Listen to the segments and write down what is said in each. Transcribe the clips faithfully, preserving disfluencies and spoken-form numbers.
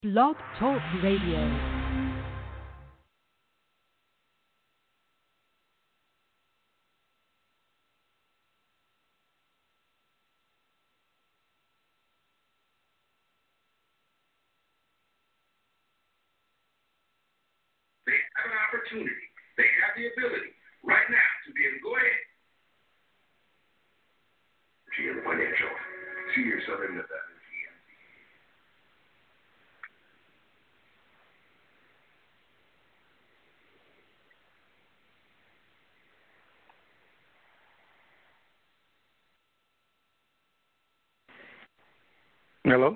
Blog Talk Radio. They have an opportunity. They have the ability right now to be able to go ahead. G M Financial. Senior Southern Nevada. Hello?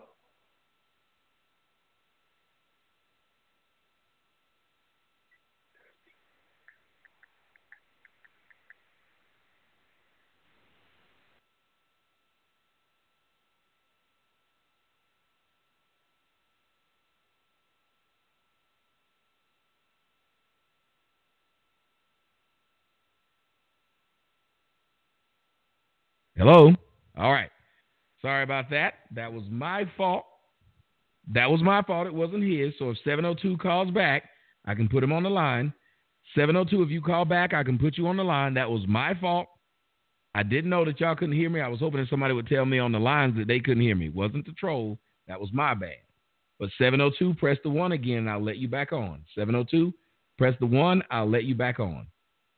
Hello? All right. Sorry about that. That was my fault. That was my fault. It wasn't his. So if seven oh two calls back, I can put him on the line. seven oh two, if you call back, I can put you on the line. That was my fault. I didn't know that y'all couldn't hear me. I was hoping that somebody would tell me on the lines that they couldn't hear me. It wasn't the troll. That was my bad. But seven oh two, press the one again, and I'll let you back on. seven oh two, press the one, I'll let you back on.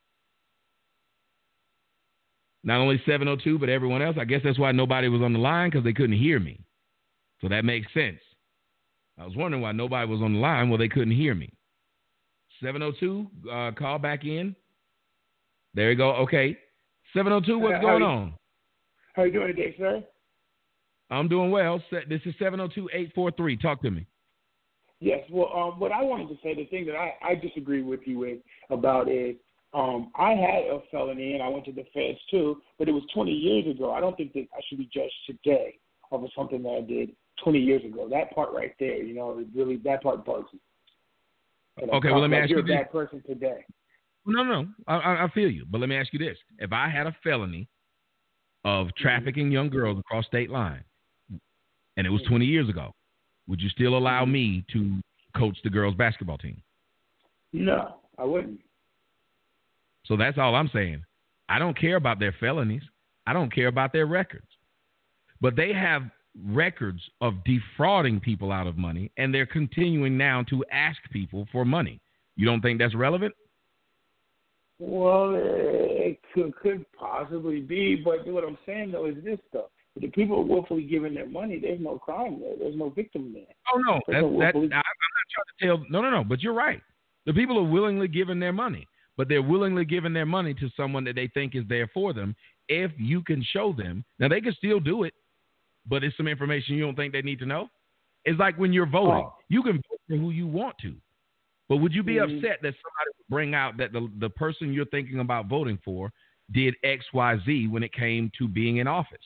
Not only seven oh two, but everyone else. I guess that's why nobody was on the line, because they couldn't hear me. So that makes sense. I was wondering why nobody was on the line. Well, they couldn't hear me. seven oh two, uh, call back in. There you go. Okay. seven oh two, what's Uh, going how you, on? How you doing today, sir? I'm doing well. This is seven oh two, eight four three. Talk to me. Yes. Well, um, what I wanted to say, the thing that I, I disagree with you with about is um, I had a felony and I went to the feds too, but it was twenty years ago. I don't think that I should be judged today over something that I did twenty years ago. That part right there, you know, really, that part bugs me. And Okay, well, let me like ask you're you a this. bad person today. No, no, I, I I feel you. But let me ask you this. If I had a felony of trafficking mm-hmm. young girls across state line, and it was twenty years ago, would you still allow mm-hmm. me to coach the girls' basketball team? No, I wouldn't. So that's all I'm saying. I don't care about their felonies. I don't care about their records. But they have records of defrauding people out of money, and they're continuing now to ask people for money. You don't think that's relevant? Well, it could, could possibly be, but what I'm saying, though, is this, though. If the people are willfully giving their money, there's no crime there. There's no victim there. Oh, no. That's, no that, I'm not trying to tell – no, no, no. But you're right. The people are willingly giving their money, but they're willingly giving their money to someone that they think is there for them if you can show them. Now, they can still do it, but it's some information you don't think they need to know. It's like when you're voting. Oh. You can vote for who you want to. But would you be mm-hmm. upset that somebody would bring out that the, the person you're thinking about voting for did X, Y, Z when it came to being in office?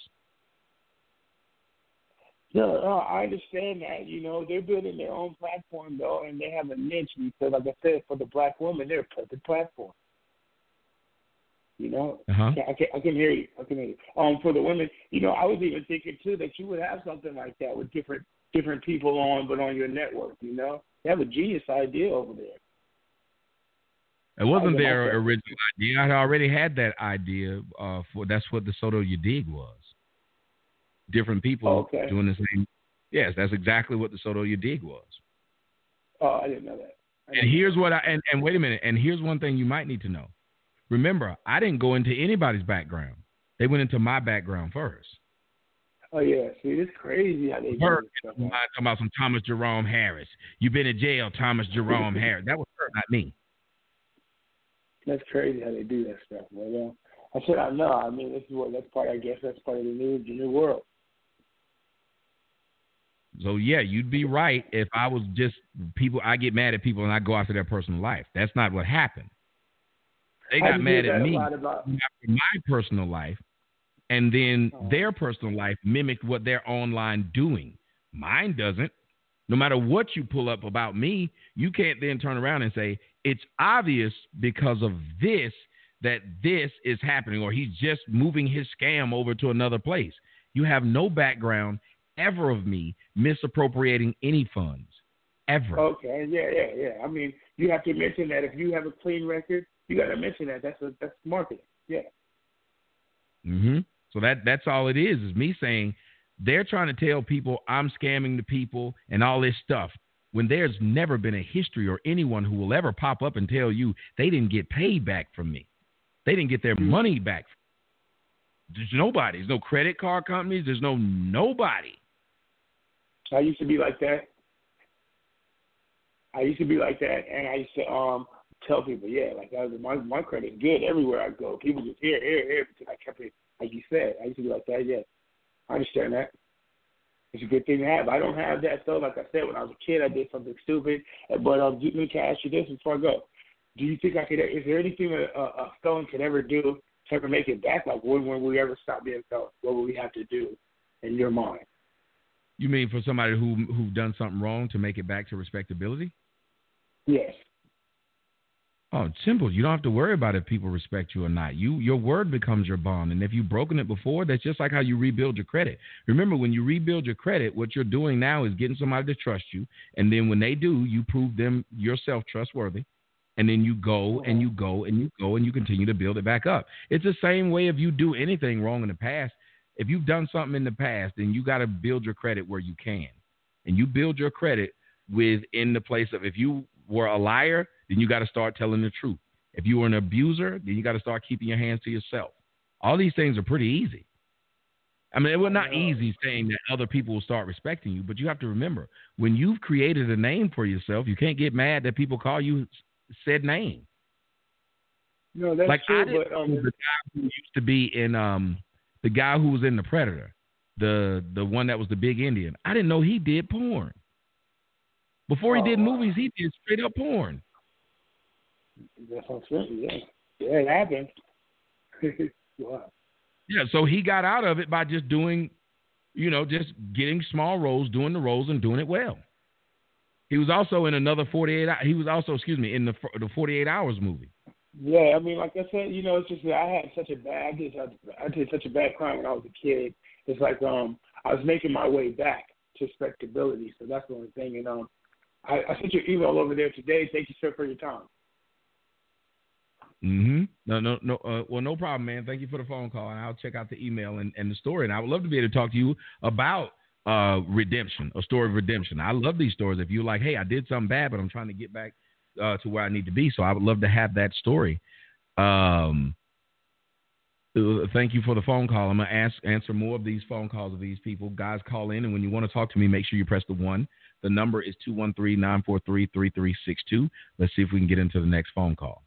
Yeah, uh, I understand that. You know, they're building their own platform, though, and they have a niche because, like I said, for the black woman, they're a perfect platform. You know, uh-huh. I, can, I can hear you. I can hear you. Um, for the women, you know, I was even thinking, too, that you would have something like that with different different people on, but on your network, you know? They have a genius idea over there. It wasn't their original idea. I already had that idea. Uh, for that's what the Soto Yadig was. Different people okay. doing the same. Yes, that's exactly what the Soto Yadig was. Oh, I didn't know that. Didn't and here's know what I and, and wait a minute. And here's one thing you might need to know. Remember, I didn't go into anybody's background. They went into my background first. Oh, yeah. See, it's crazy how they do her, stuff. I'm talking about some Thomas Jerome Harris. You've been in jail, Thomas Jerome Harris. That was her, not me. That's crazy how they do that stuff. But, yeah. I said, I know. I mean, this is what, that's part, I guess that's part of the new, the new world. So, yeah, you'd be right if I was just people. I get mad at people and I go after their personal life. That's not what happened. They got mad at me about... after my personal life. And then oh. their personal life mimicked what they're online doing. Mine doesn't. No matter what you pull up about me, you can't then turn around and say, it's obvious because of this that this is happening, or he's just moving his scam over to another place. You have no background ever of me misappropriating any funds. ever. Okay, yeah, yeah, yeah. I mean, you have to mention that if you have a clean record, you got to mention that. That's a, that's marketing. Yeah. Mm-hmm. So that that's all it is, is me saying they're trying to tell people I'm scamming the people and all this stuff when there's never been a history or anyone who will ever pop up and tell you they didn't get paid back from me. They didn't get their mm-hmm. money back. There's nobody. There's no credit card companies. There's no nobody. I used to be like that. I used to be like that, and I used to um tell people, yeah, like I was, my my credit's good everywhere I go. People just here, here, here, because I kept it, like you said. I used to be like that. Yeah, I understand that. It's a good thing to have. I don't have that though. Like I said, when I was a kid, I did something stupid. But um, let me ask you this before I go: do you think I could? Is there anything a, a felon could ever do to ever make it back? Like when when we ever stop being felons, what would we have to do in your mind? You mean for somebody who who done something wrong to make it back to respectability? Yes. Oh, it's simple. You don't have to worry about if people respect you or not. You, your word becomes your bond. And if you've broken it before, that's just like how you rebuild your credit. Remember, when you rebuild your credit, what you're doing now is getting somebody to trust you. And then when they do, you prove them yourself trustworthy. And then you go and you go and you go and you continue to build it back up. It's the same way if you do anything wrong in the past. If you've done something in the past, then you got to build your credit where you can. And you build your credit within the place of, if you were a liar, then you got to start telling the truth. If you were an abuser, then you got to start keeping your hands to yourself. All these things are pretty easy. I mean, it was not easy saying that other people will start respecting you, but you have to remember, when you've created a name for yourself, you can't get mad that people call you said name. No, that's like true. I didn't but, um, know the guy who used to be in um the guy who was in The Predator, the the one that was the big Indian. I didn't know he did porn. Before he did oh, movies, he did straight up porn. That's what I'm saying. Yeah, yeah, it happened. Wow. Yeah, so he got out of it by just doing, you know, just getting small roles, doing the roles, and doing it well. He was also in another forty-eight. He was also, excuse me, in the the forty-eight Hours movie. Yeah, I mean, like I said, you know, it's just that I had such a bad, I did, I did such a bad crime when I was a kid. It's like um, I was making my way back to respectability, so that's the only thing. And um, I, I sent your email over there today. Thank you, sir, for your time. Mm-hmm. No, no, no. Uh, well, no problem, man. Thank you for the phone call, and I'll check out the email and, and the story. And I would love to be able to talk to you about uh, redemption, a story of redemption. I love these stories. If you're like, hey, I did something bad, but I'm trying to get back uh, to where I need to be, so I would love to have that story. Um, uh, thank you for the phone call. I'm gonna ask, answer more of these phone calls of these people. Guys, call in, and when you want to talk to me, make sure you press the one. The number is two one three, nine four three, three three six two. Let's see if we can get into the next phone call.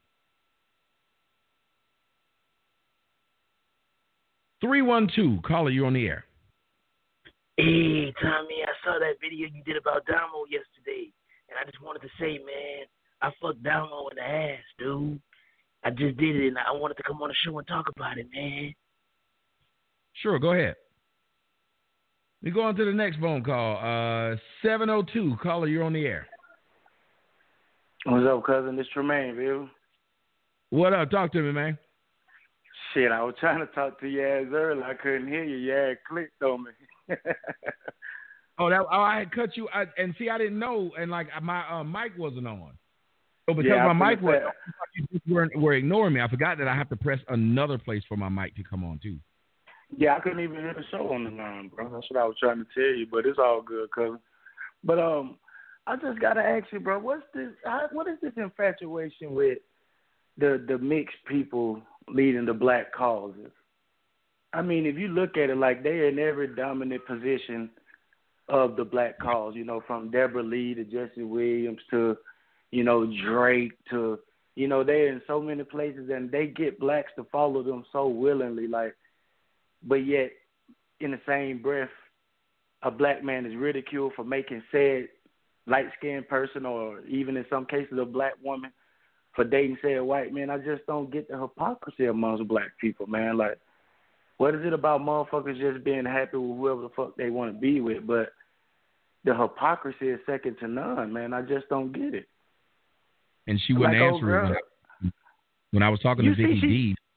three one two, caller, you're on the air. Hey, Tommy, I saw that video you did about Damo yesterday, and I just wanted to say, man, I fucked Damo in the ass, dude. I just did it, and I wanted to come on the show and talk about it, man. Sure, go ahead. We go on to the next phone call. Uh, seven oh two, caller, you're on the air. What's up, cousin? This Tremaine, baby. What up? Talk to me, man. Shit, I was trying to talk to your ass earlier. I couldn't hear you. Your ass clicked on me. oh, that oh, I had cut you. I, and see, I didn't know, and like my uh, mic wasn't on. So because yeah, my mic was, you just weren't were ignoring me. I forgot that I have to press another place for my mic to come on too. Yeah, I couldn't even hear the show on the line, bro. That's what I was trying to tell you, but it's all good, cousin. But um, I just gotta ask you, bro, what's this? How, what is this infatuation with the the mixed people leading the black causes? I mean, if you look at it, like they are in every dominant position of the black cause. You know, from Deborah Lee to Jesse Williams to, you know, Drake to, you know, they're in so many places, and they get blacks to follow them so willingly, like. But yet, in the same breath, a black man is ridiculed for making said light-skinned person, or even in some cases a black woman, for dating said white man. I just don't get the hypocrisy amongst black people, man. Like, what is it about motherfuckers just being happy with whoever the fuck they want to be with? But the hypocrisy is second to none, man. I just don't get it. And she wouldn't like, answer it when I, when I was talking you to Vicky see, she, D.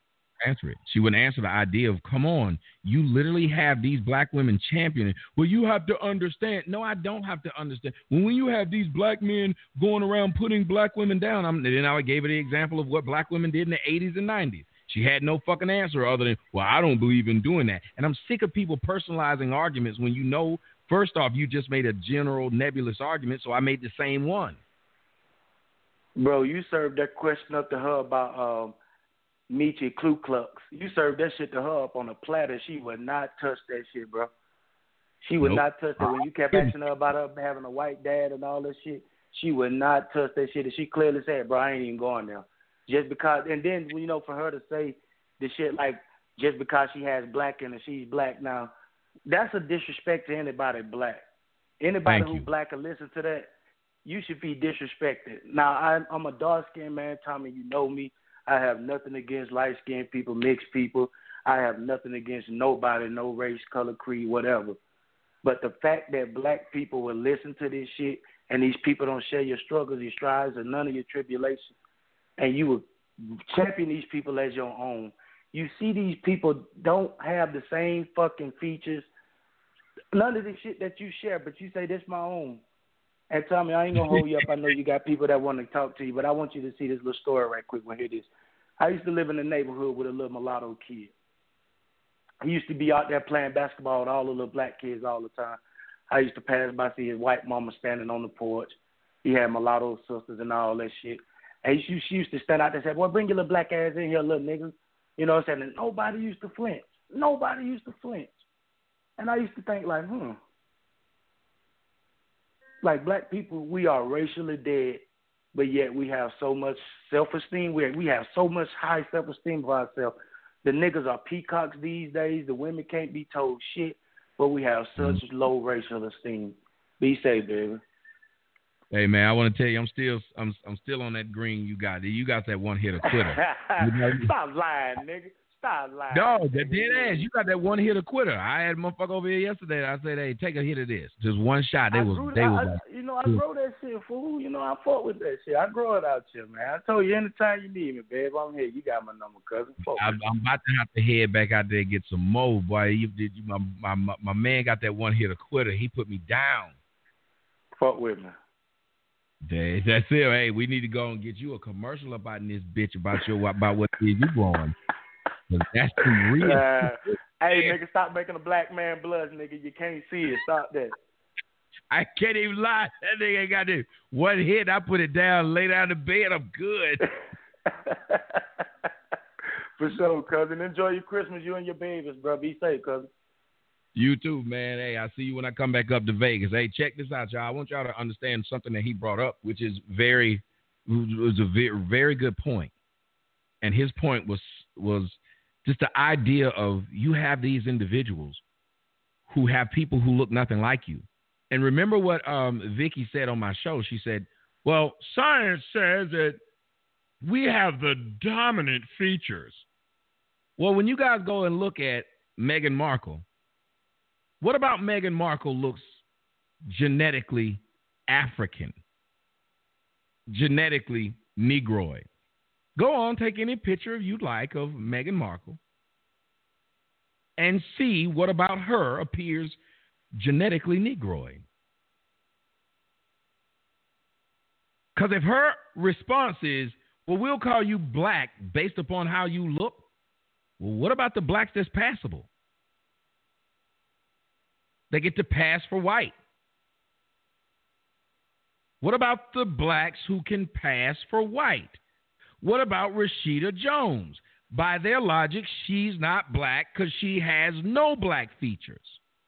answer it. She wouldn't answer the idea of, come on, you literally have these black women championing. Well, you have to understand. No, I don't have to understand. When, when you have these black men going around putting black women down, I'm, then I gave her the example of what black women did in the eighties and nineties. She had no fucking answer other than, well, I don't believe in doing that. And I'm sick of people personalizing arguments when you know, first off, you just made a general nebulous argument, so I made the same one. Bro, you served that question up to her about um, Meechie Ku Klux. You served that shit to her up on a platter. She would not touch that shit, bro. She would nope. not touch it. When you kept asking her about her having a white dad and all that shit, she would not touch that shit. And she clearly said, bro, I ain't even going there. Just because, and then, you know, for her to say the shit like, just because she has black in her, she's black now, that's a disrespect to anybody black. Anybody Thank who you. black can listen to that, you should be disrespected. Now, I'm, I'm a dark-skinned man, Tommy, you know me. I have nothing against light-skinned people, mixed people. I have nothing against nobody, no race, color, creed, whatever. But the fact that black people will listen to this shit and these people don't share your struggles, your strides, and none of your tribulations, and you would champion these people as your own. You see these people don't have the same fucking features, none of the shit that you share, but you say, this my own. And Tommy, I ain't going to hold you up. I know you got people that want to talk to you, but I want you to see this little story right quick. When hear this. I used to live in a neighborhood with a little mulatto kid. He used to be out there playing basketball with all the little black kids all the time. I used to pass by, see his white mama standing on the porch. He had mulatto sisters and all that shit. And she, she used to stand out there and say, boy, bring your little black ass in here, little nigga. You know what I'm saying? And nobody used to flinch. Nobody used to flinch. And I used to think like, hmm. Like black people, we are racially dead, but yet we have so much self-esteem. We we have so much high self-esteem of ourselves. The niggas are peacocks these days. The women can't be told shit, but we have such mm-hmm. low racial esteem. Be safe, baby. Hey man, I want to tell you, I'm still, I'm, I'm still on that green you got. You got that one hitter quitter. You know, Stop lying, nigga. Stop lying. Dog, that dead ass. You got that one hitter quitter. I had a motherfucker over here yesterday. I said, hey, take a hit of this. Just one shot. They I was, grew, they I, was. I, you know, I grow that shit, fool. You know, I fought with that shit. I grow it out here, man. I told you anytime you need me, babe, I'm here. You got my number, cousin. I, I'm about to have to head back out there and get some more, boy. You did. You, my, my my my man got that one hitter quitter. He put me down. Fuck with me. That's it. Hey, we need to go and get you a commercial about this bitch about your about what you growing. That's too real. Uh, hey, nigga, stop making a black man blush, nigga. You can't see it. Stop that. I can't even lie. That nigga ain't got this one hit. I put it down, lay down in bed. I'm good. For sure, cousin. Enjoy your Christmas, you and your babies, bro. Be safe, cousin. You too, man. Hey, I'll see you when I come back up to Vegas. Hey, check this out, y'all. I want y'all to understand something that he brought up, which is very, was a very, very good point. And his point was was just the idea of you have these individuals who have people who look nothing like you. And remember what um, Vicky said on my show. She said, well, science says that we have the dominant features. Well, when you guys go and look at Meghan Markle, what about Meghan Markle looks genetically African, genetically Negroid? Go on, take any picture you'd like of Meghan Markle and see what about her appears genetically Negroid. Because if her response is, well, we'll call you black based upon how you look, well, what about the blacks that's passable? They get to pass for white. What about the blacks who can pass for white? What about Rashida Jones? By their logic, she's not black because she has no black features.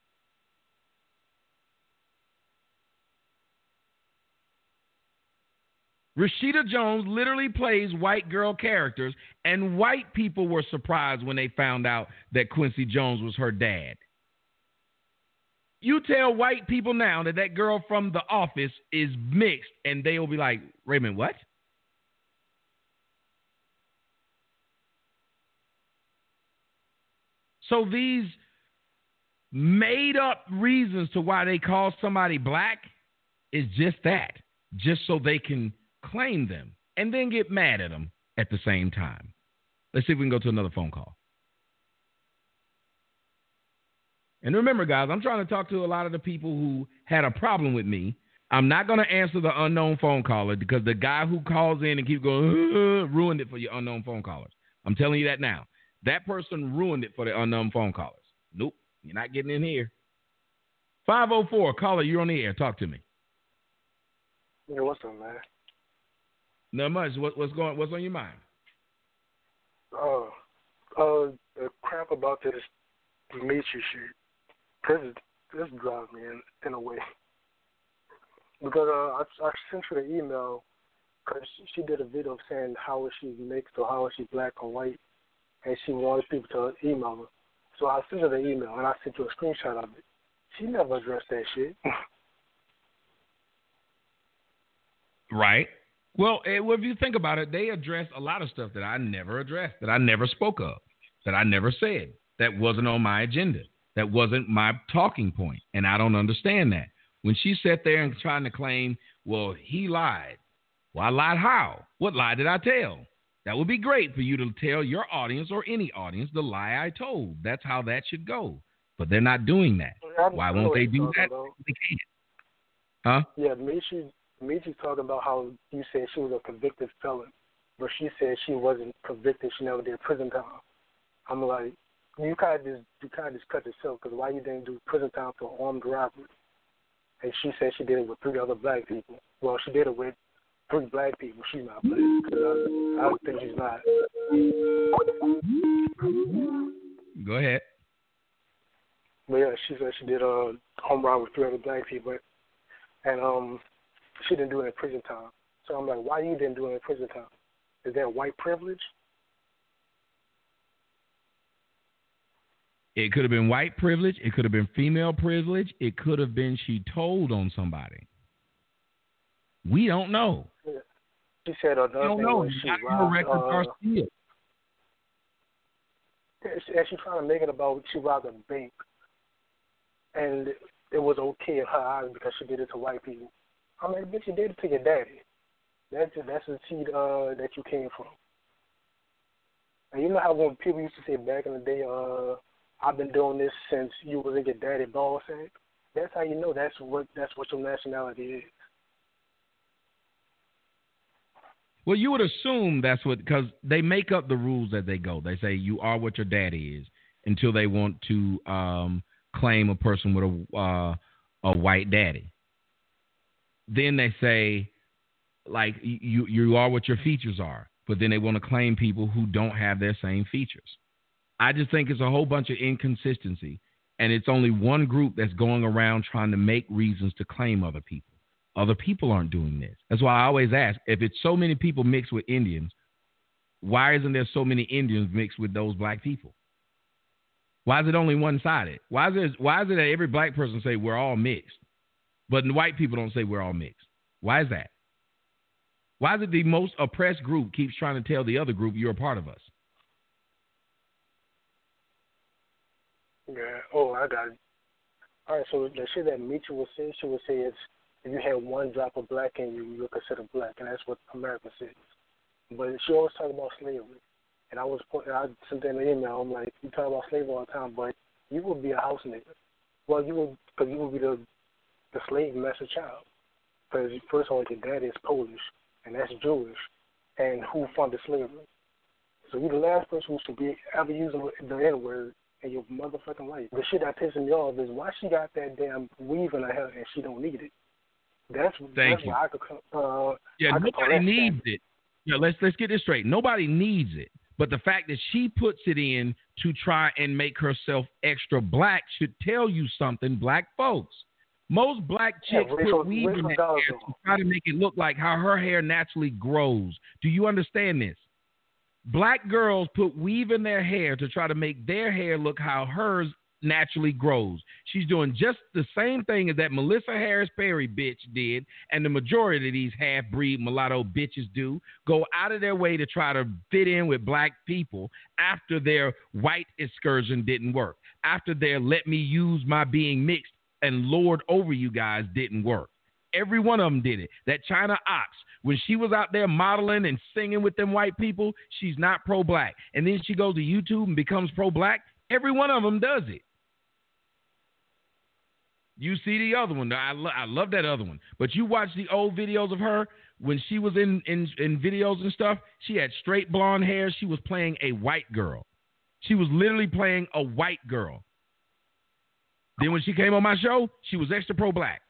Rashida Jones literally plays white girl characters, and white people were surprised when they found out that Quincy Jones was her dad. You tell white people now that that girl from The Office is mixed, and they'll be like, Raymond, what? So these made-up reasons to why they call somebody black is just that, just so they can claim them and then get mad at them at the same time. Let's see if we can go to another phone call. And remember, guys, I'm trying to talk to a lot of the people who had a problem with me. I'm not going to answer the unknown phone caller because the guy who calls in and keeps going, uh, ruined it for your unknown phone callers. I'm telling you that now. That person ruined it for the unknown phone callers. Nope, you're not getting in here. five oh four, caller, you're on the air. Talk to me. Yeah, what's up, man? Not much. What, what's going? What's on your mind? Uh, uh, the crap about this Demetri shit. This, this drives me in, in a way. Because uh, I, I sent her the email because she did a video saying how is she mixed or how is she black or white, and she wanted people to email her. So I sent her the email, and I sent you a screenshot of it. She never addressed that shit. Right. Well, it, well, if you think about it, they addressed a lot of stuff that I never addressed, that I never spoke of, that I never said, that wasn't on my agenda, that wasn't my talking point, and I don't understand that. When she sat there and trying to claim, well, he lied. Well, I lied how? What lie did I tell? That would be great for you to tell your audience or any audience the lie I told. That's how that should go. But they're not doing that. Why won't they do that? About. They can't. Huh? Yeah, Demetri's, Demetri's talking about how you said she was a convicted felon, but she said she wasn't convicted. She never did prison time. I'm like, you kind of just you kind of just cut yourself because why you didn't do prison time for armed robbery? And she said she did it with three other black people. Well, she did it with three black people. She's not black. Cause I, I don't think she's not. Go ahead. But yeah, she said she did a home run with three other black people, and um, she didn't do it in prison time. So I'm like, why you didn't do it in prison time? Is that white privilege? It could have been white privilege. It could have been female privilege. It could have been she told on somebody. We don't know. Yeah. She said another we don't thing know. was she Not robbed, records are uh, sealed. and she's trying to make it about she robbed a bank, and it was okay in her eyes because she did it to white people. I mean, bitch, you did it to your daddy. That's that's the seed uh, that you came from. And you know how when people used to say back in the day, uh, I've been doing this since you was in your daddy ball sack. That's how you know that's what that's what your nationality is. Well, you would assume that's what, because they make up the rules as they go. They say you are what your daddy is until they want to um, claim a person with a uh, a white daddy. Then they say, like, you you are what your features are, but then they want to claim people who don't have their same features. I just think it's a whole bunch of inconsistency, and it's only one group that's going around trying to make reasons to claim other people. Other people aren't doing this. That's why I always ask, if it's so many people mixed with Indians, why isn't there so many Indians mixed with those black people? Why is it only one-sided? Why is it, why is it that every black person say we're all mixed, but the white people don't say we're all mixed? Why is that? Why is it the most oppressed group keeps trying to tell the other group you're a part of us? Yeah. Oh, I got it. All right, so the shit that Mitchell would say, she would say is, if you had one drop of black in you, you're considered black, and that's what America says. But she always talk about slavery, and I was I sent in an email. I'm like, you talk about slavery all the time, but you would be a house nigga. Well, you would, because you would be the the slave master child. Because first of all, your dad is Polish, and that's Jewish, and who funded slavery? So you're the last person who should be ever using the N word in your motherfucking life. The shit that pisses me off is why she got that damn weave in her hair and she don't need it. That's, Thank that's you. why I could. Uh, yeah, I could nobody needs it. Yeah, let's let's get this straight. Nobody needs it, but the fact that she puts it in to try and make herself extra black should tell you something, black folks. Most black chicks yeah, put racial, weave in their racial hair to try to make it look like how her hair naturally grows. Do you understand this? Black girls put weave in their hair to try to make their hair look how hers naturally grows. She's doing just the same thing as that Melissa Harris Perry bitch did, and the majority of these half-breed mulatto bitches do, go out of their way to try to fit in with black people after their white excursion didn't work, after their let me use my being mixed and lord over you guys didn't work. Every one of them did it. That China Ox, when she was out there modeling and singing with them white people, she's not pro-black. And then she goes to YouTube and becomes pro-black. Every one of them does it. You see the other one. I, lo- I love that other one. But you watch the old videos of her when she was in, in, in videos and stuff. She had straight blonde hair. She was playing a white girl. She was literally playing a white girl. Then when she came on my show, she was extra pro-black.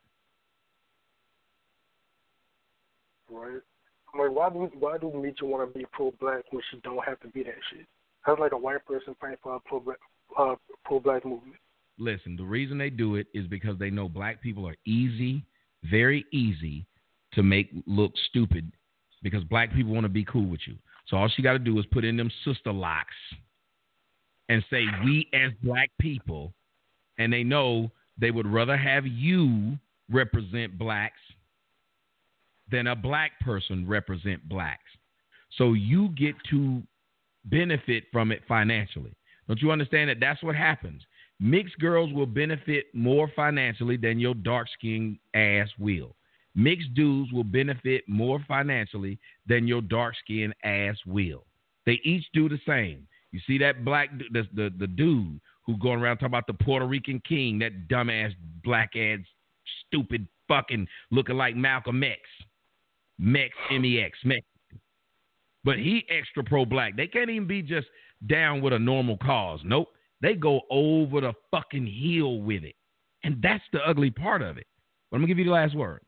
Right. I'm like, why do why do Meechie want to be pro-black when she don't have to be that shit? That's like a white person fighting for a pro-black, uh, pro-black movement. Listen, the reason they do it is because they know black people are easy, very easy to make look stupid because black people want to be cool with you. So all she got to do is put in them sister locks and say, we as black people, and they know they would rather have you represent blacks than a black person represent blacks. So you get to benefit from it financially. Don't you understand that that's what happens? Mixed girls will benefit more financially than your dark-skinned ass will. Mixed dudes will benefit more financially than your dark-skinned ass will. They each do the same. You see that black, the, the, the dude who going around talking about the Puerto Rican king, that dumbass, black-ass, stupid, fucking looking like Malcolm X. Mex, M E X, Mex. But he extra pro-black. They can't even be just down with a normal cause. Nope. They go over the fucking hill with it. And that's the ugly part of it. But I'm going to give you the last word.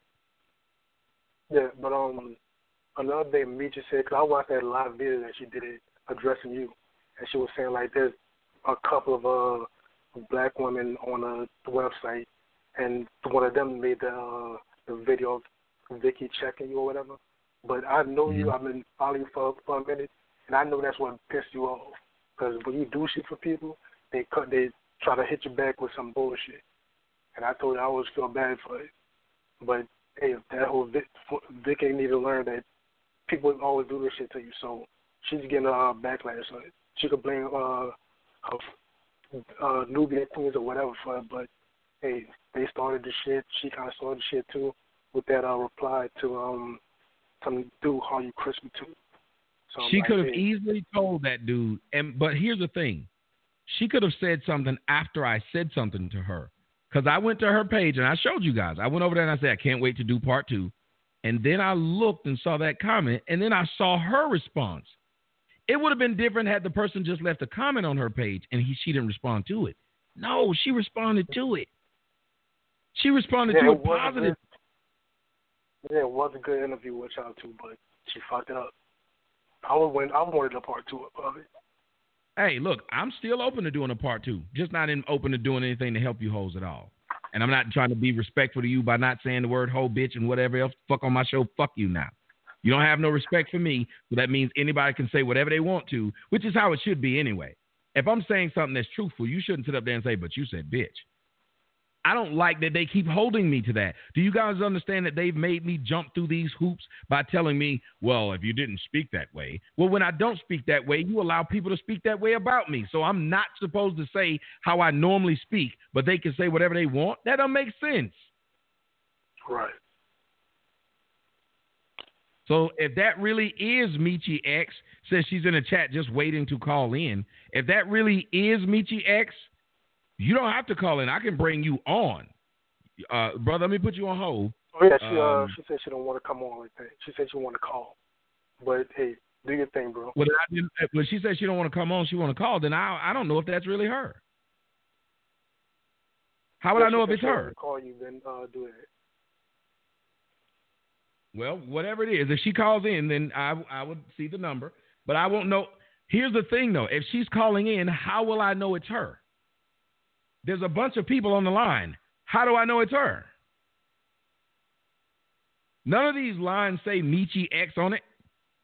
Yeah, but um, another day, Meechie said, because I watched that live video that she did it addressing you, and she was saying, like, there's a couple of uh, black women on uh, the website, and one of them made the, uh, the video of Vicky checking you or whatever. But I know mm-hmm. you, I've been following you for, for a minute, and I know that's what pissed you off. Because when you do shit for people, they cut, they try to hit you back with some bullshit. And I told you I always feel bad for it. But, hey, that whole Vic, Vic ain't need to learn that people always do this shit to you. So she's getting a uh, backlash. So she could blame uh, her uh, Nubian queens or whatever for it. But, hey, they started the shit. She kind of started the shit, too, with that uh, reply to um, some dude call you crispy, too. So she like, could have hey. easily told that dude. And But here's the thing. She could have said something after I said something to her. Because I went to her page and I showed you guys. I went over there and I said, I can't wait to do part two. And then I looked and saw that comment. And then I saw her response. It would have been different had the person just left a comment on her page and he, she didn't respond to it. No, she responded to it. She responded yeah, to it it positive. Good. Yeah, it was a good interview with y'all too, but she fucked it up. I would win. I wanted a part two of it. Hey, look, I'm still open to doing a part two, just not in, open to doing anything to help you hoes at all. And I'm not trying to be respectful to you by not saying the word hoe, bitch, and whatever else. Fuck on my show. Fuck you now. You don't have no respect for me, so that means anybody can say whatever they want to, which is how it should be anyway. If I'm saying something that's truthful, you shouldn't sit up there and say, but you said bitch. I don't like that they keep holding me to that. Do you guys understand that they've made me jump through these hoops by telling me, well, if you didn't speak that way. Well, when I don't speak that way, you allow people to speak that way about me. So I'm not supposed to say how I normally speak, but they can say whatever they want. That don't make sense. Right. So if that really is Meechie X, says she's in the chat just waiting to call in. If that really is Meechie X, you don't have to call in. I can bring you on. Uh, brother, let me put you on hold. Oh, yeah, she, um, uh, she said she don't want to come on like that. She said she want to call. But, hey, do your thing, bro. Well, I didn't, when she said she don't want to come on, she want to call, then I I don't know if that's really her. How would yeah, I know if she it's she her? Call you, then uh, do it. Well, whatever it is, if she calls in, then I I would see the number. But I won't know. Here's the thing, though. If she's calling in, how will I know it's her? There's a bunch of people on the line. How do I know it's her? None of these lines say Meechie X on it.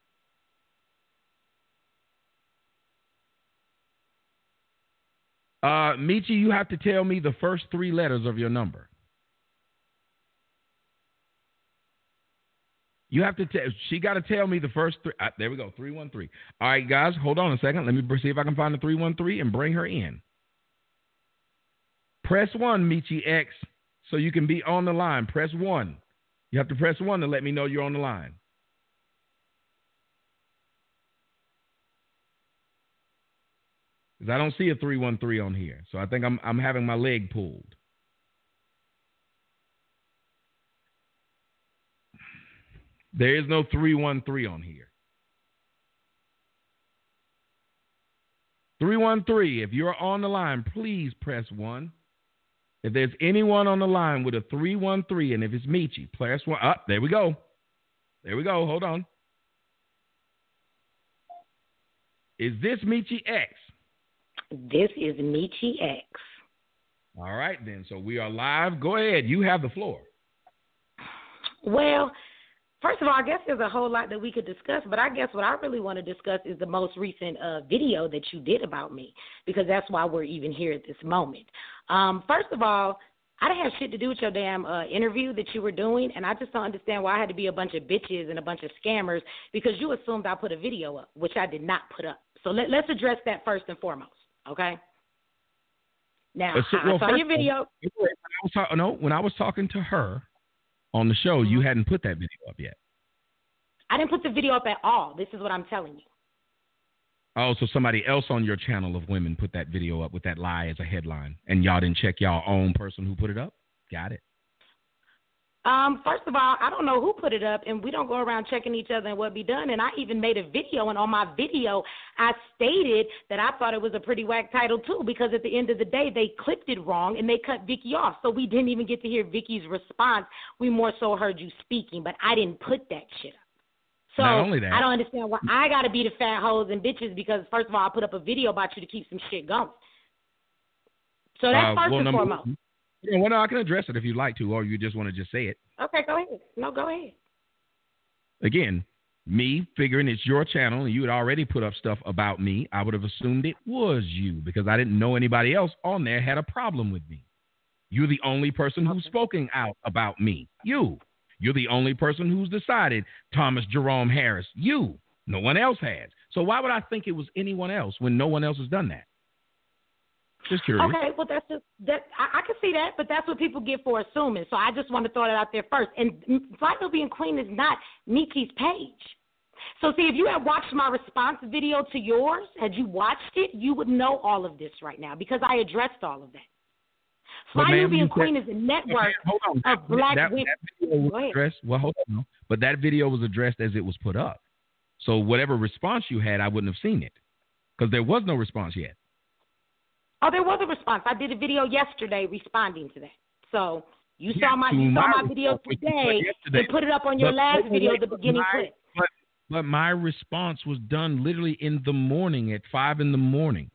Uh, Meechie, you have to tell me the first three letters of your number. You have to tell. She got to tell me the first three. Uh, there we go. three one three. All right, guys, hold on a second. Let me see if I can find the three one three and bring her in. Press one, Meechie X, so you can be on the line. Press one. You have to press one to let me know you're on the line. Because I don't see a three one three on here. So I think I'm I'm having my leg pulled. There is no three one three on here. three one three, if you're on the line, please press one. If there's anyone on the line with a three one three, and if it's Michi, press one. Up, oh, there we go. There we go. Hold on. Is this Michi X? This is Michi X. All right, then. So we are live. Go ahead. You have the floor. Well, first of all, I guess there's a whole lot that we could discuss, but I guess what I really want to discuss is the most recent uh, video that you did about me, because that's why we're even here at this moment. Um, first of all, I didn't have shit to do with your damn uh, interview that you were doing, and I just don't understand why I had to be a bunch of bitches and a bunch of scammers because you assumed I put a video up, which I did not put up. So let, let's address that first and foremost, okay? Now, uh, so, well, I saw your video. When I was talk, no, when I was talking to her on the show, mm-hmm. you hadn't put that video up yet. I didn't put the video up at all. This is what I'm telling you. Oh, so somebody else on your channel of women put that video up with that lie as a headline, and y'all didn't check y'all own person who put it up? Got it. Um, first of all, I don't know who put it up, and we don't go around checking each other and what be done. And I even made a video, and on my video, I stated that I thought it was a pretty whack title, too, because at the end of the day, they clipped it wrong, and they cut Vicky off. So we didn't even get to hear Vicky's response. We more so heard you speaking, but I didn't put that shit up. So Not only that, I don't understand why I got to be the fat hoes and bitches because, first of all, I put up a video about you to keep some shit going. So that's uh, first well, and number, foremost. Yeah, well, no, I can address it if you'd like to, or you just want to just say it. Okay, go ahead. No, go ahead. Again, me figuring it's your channel and you had already put up stuff about me, I would have assumed it was you because I didn't know anybody else on there had a problem with me. You're the only person who's okay. spoken out about me. You. You're the only person who's decided Thomas Jerome Harris. You. No one else has. So why would I think it was anyone else when no one else has done that? Just curious. Okay, well, that's just, that, I, I can see that, but that's what people get for assuming. So I just want to throw that out there first. And Black Nubian Queen is not Michi's page. So, see, if you had watched my response video to yours, had you watched it, you would know all of this right now because I addressed all of that. Fly Nubian Queen is a network hold on. of black that, women. That video was addressed, well, hold on. But that video was addressed as it was put up. So whatever response you had, I wouldn't have seen it because there was no response yet. Oh, there was a response. I did a video yesterday responding to that. So you yeah, saw my you saw my video today and put it up on your but, last wait, video, wait, the beginning my, clip. But, but my response was done literally in the morning at five in the morning.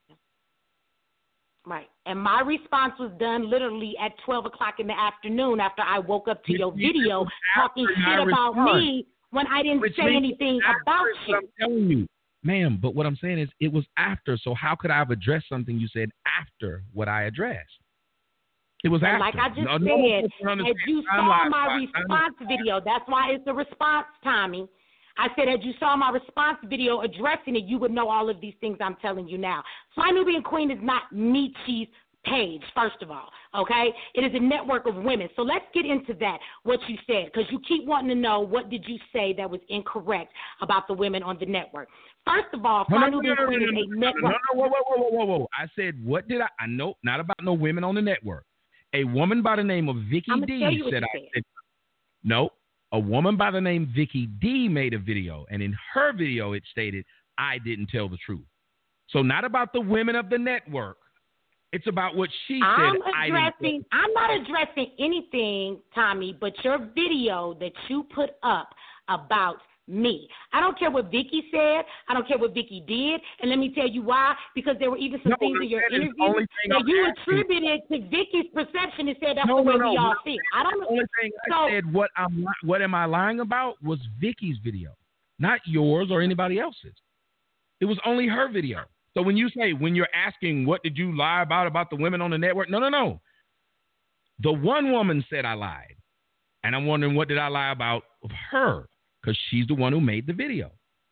Right. And my response was done literally at twelve o'clock in the afternoon after I woke up to Which your video talking shit about response. me when I didn't Which say anything about you. I'm telling you, ma'am, but what I'm saying is it was after. So how could I have addressed something you said after what I addressed? It was after. Like I just no, said, no as you saw my response video, that's why it's the response, Tommy. I said, as you saw my response video addressing it, you would know all of these things I'm telling you now. Fly Nubian Queen is not Michi's page, first of all, okay? It is a network of women. So let's get into that, what you said, because you keep wanting to know what did you say that was incorrect about the women on the network. First of all, Fly Nubian Queen is a network. No, no, whoa, whoa, whoa, whoa, whoa. I said, what did I, I know, not about no women on the network. A woman by the name of Vicky D said I said, no. A woman by the name Vicky D made a video, and in her video it stated, I didn't tell the truth. So not about the women of the network. It's about what she said. I'm I addressing, I'm not addressing anything, Tommy, but your video that you put up about me. I don't care what Vicky said. I don't care what Vicky did. And let me tell you why. Because there were even some no, things in your interview that you attributed to Vicky's perception and said that's no, the way no, we no, all no. feel. I don't know. The only thing so, I said, what, I'm, what am I lying about was Vicky's video, not yours or anybody else's. It was only her video. So when you say, when you're asking what did you lie about, about the women on the network, no, no, no. The one woman said I lied. And I'm wondering what did I lie about of her? Because she's the one who made the video.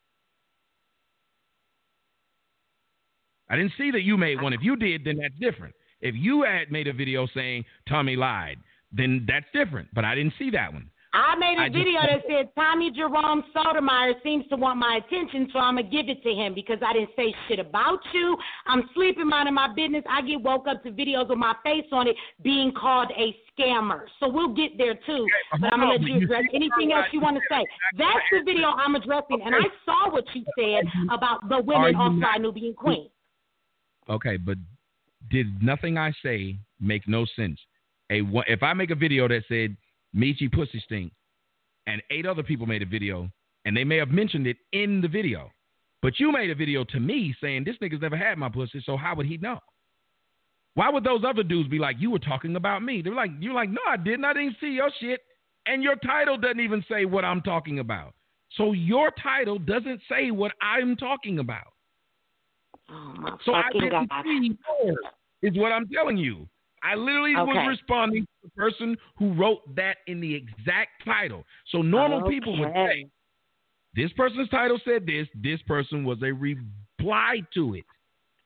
I didn't see that you made one. If you did, then that's different. If you had made a video saying Tommy lied, then that's different. But I didn't see that one. I made a I video just, that said Tommy Jerome Sotomayor seems to want my attention, so I'm going to give it to him because I didn't say shit about you. I'm sleeping, minding my business. I get woke up to videos with my face on it being called a scammer. So we'll get there, too. Okay, but I'm going to let you address anything else you want to say. That's the video I'm addressing, and I saw what you said about the women on Fly Nubian Queen. Okay, but did nothing I say make no sense? A If I make a video that said, Meechie pussy stink, and eight other people made a video, and they may have mentioned it in the video, but you made a video to me saying this nigga's never had my pussy, so how would he know? Why would those other dudes be like, you were talking about me? They're like, you're like, no, I didn't. I didn't see your shit, and your title doesn't even say what I'm talking about. So your title doesn't say what I'm talking about. Oh, my so I fucking didn't God. see yours, is what I'm telling you. I literally okay. was responding to the person who wrote that in the exact title. So normal okay. people would say, this person's title said this, this person was a reply to it.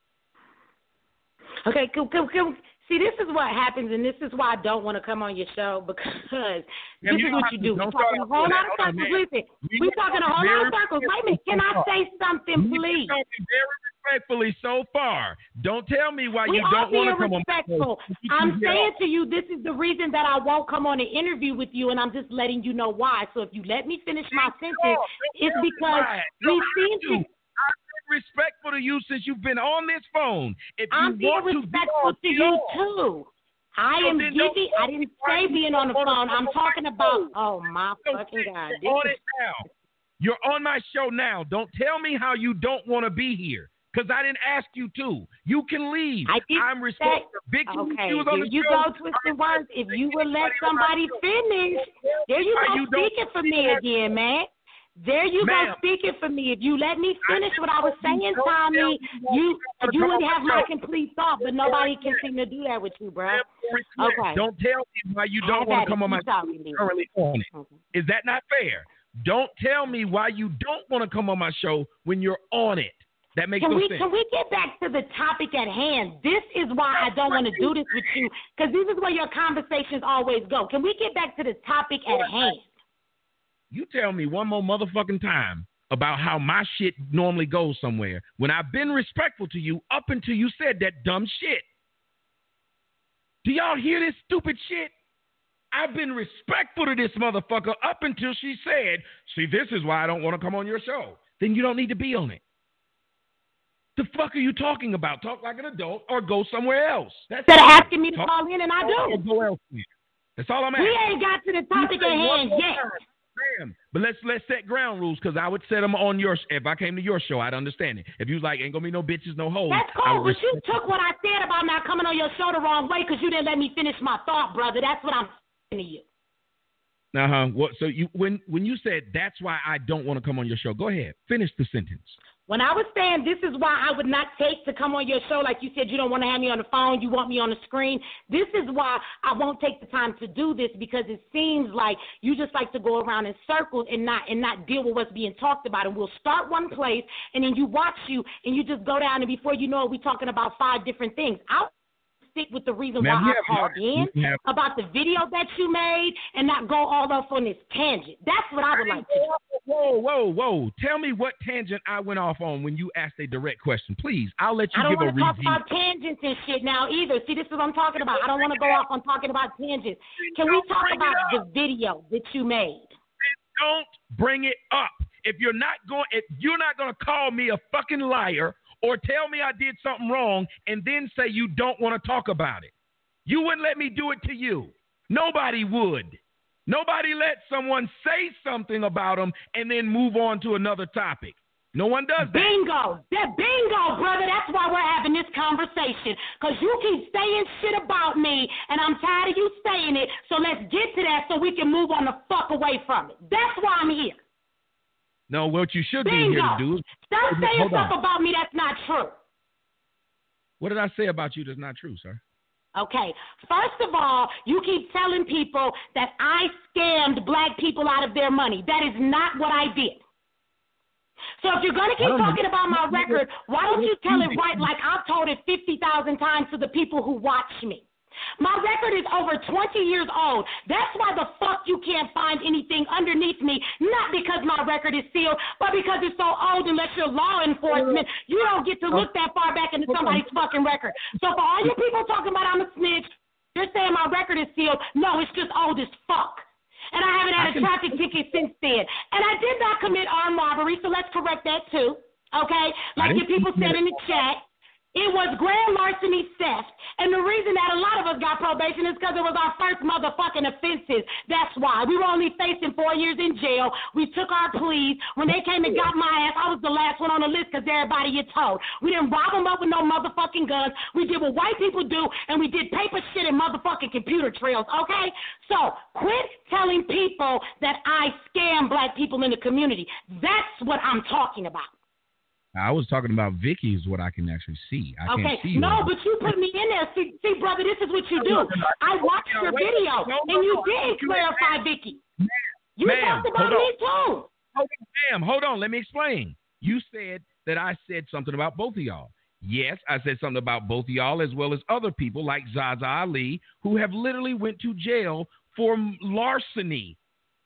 Okay, cool, cool, cool. See, this is what happens, and this is why I don't want to come on your show, because Yeah, this is what you do. We're talking a whole lot of circles. Listen, we're talking a whole lot of circles. Wait a minute. Can I say something, please? Very respectfully so far. Don't tell me why we you don't want to come respectful. on. I'm saying to you, this is the reason that I won't come on an interview with you, and I'm just letting you know why. So if you let me finish my sentence, it's because we seem to... I've been respectful to you since you've been on this phone. If you I'm being want respectful to, to you, too. I so am giving... I didn't say being on the phone. I'm talking about... Oh, my fucking God. You're on it now. You're on my show now. Don't tell me how you don't want to be here. Because I didn't ask you to. You can leave. I did I'm responsible. Big okay, you here you go, twisting words. If you would let somebody finish, there you go, speaking for me again, man. There you go, speaking for me. If you let me finish what I was saying, Tommy, you you would have my complete thought, but nobody can seem to do that with you, bro. Okay. Don't tell me why you don't want to come on my show. Currently on it. Is that not fair? Don't tell me why you don't want to come on my show when you're on it. That makes can no we, sense. Can we get back to the topic at hand? This is why I don't want to do this with you, because this is where your conversations always go. Can we get back to the topic at hand? You tell me one more motherfucking time about how my shit normally goes somewhere when I've been respectful to you up until you said that dumb shit. Do y'all hear this stupid shit? I've been respectful to this motherfucker up until she said, see, this is why I don't want to come on your show. Then you don't need to be on it. The fuck are you talking about? Talk like an adult or go somewhere else. That's Instead of asking me to Talk, call in, and I do. Go elsewhere. That's all I'm asking. We ain't got to the topic at hand yet. Damn. But let's let's set ground rules, because I would set them on your. If I came to your show, I'd understand it. If you was like, ain't gonna be no bitches, no hoes. That's cool, but you took what I said about not coming on your show the wrong way because you didn't let me finish my thought, brother. That's what I'm saying to you. Uh huh. What? So you when when you said that's why I don't want to come on your show, go ahead, finish the sentence. When I was saying this is why I would not take to come on your show, like you said, you don't want to have me on the phone, you want me on the screen. This is why I won't take the time to do this, because it seems like you just like to go around in circles and not and not deal with what's being talked about. And we'll start one place, and then you watch you, and you just go down, and before you know it, we're talking about five different things. I'll stick with the reason Man, why I have, called in have, about the video that you made and not go all off on this tangent. That's what I would like to do. Whoa, whoa, whoa. Tell me what tangent I went off on when you asked a direct question. Please, I'll let you give a review. I don't want to talk about tangents and shit now either. See, this is what I'm talking about. I don't want to go off on talking about tangents. Can we talk about the video that you made? Don't bring it up. If you're not going, if you're not going to call me a fucking liar or tell me I did something wrong and then say you don't want to talk about it. You wouldn't let me do it to you. Nobody would. Nobody lets someone say something about them and then move on to another topic. No one does that. Bingo. That bingo, brother. That's why we're having this conversation. Because you keep saying shit about me, and I'm tired of you saying it. So let's get to that so we can move on the fuck away from it. That's why I'm here. No, what you should bingo. be here to do is... Stop saying stuff about me that's not true. What did I say about you that's not true, sir? Okay. First of all, you keep telling people that I scammed black people out of their money. That is not what I did. So if you're going to keep talking know. about my record, why don't you tell it right like I've told it fifty thousand times to the people who watch me? My record is over twenty years old. That's why the fuck you can't find anything underneath me, not because my record is sealed, but because it's so old unless you're law enforcement. You don't get to look that far back into somebody's fucking record. So for all you people talking about I'm a snitch, you're saying my record is sealed. No, it's just old as fuck. And I haven't had a traffic ticket since then. And I did not commit armed robbery, so let's correct that too. Okay? Like the people said in the chat, it was grand larceny theft. And the reason that a lot of us got probation is because it was our first motherfucking offenses. That's why. We were only facing four years in jail. We took our pleas. When they came and got my ass, I was the last one on the list because everybody gets told. We didn't rob them up with no motherfucking guns. We did what white people do, and we did paper shit and motherfucking computer trails, okay? So quit telling people that I scam black people in the community. That's what I'm talking about. I was talking about Vicky is what I can actually see. I okay. can't see no, but you put me in there. See, see, brother, this is what you do. I watched your video, and you did clarify Vicky. You ma'am, talked about me too. Hold on, ma'am, hold on. Let me explain. You said that I said something about both of y'all. Yes, I said something about both of y'all as well as other people like Zaza Ali who have literally went to jail for larceny,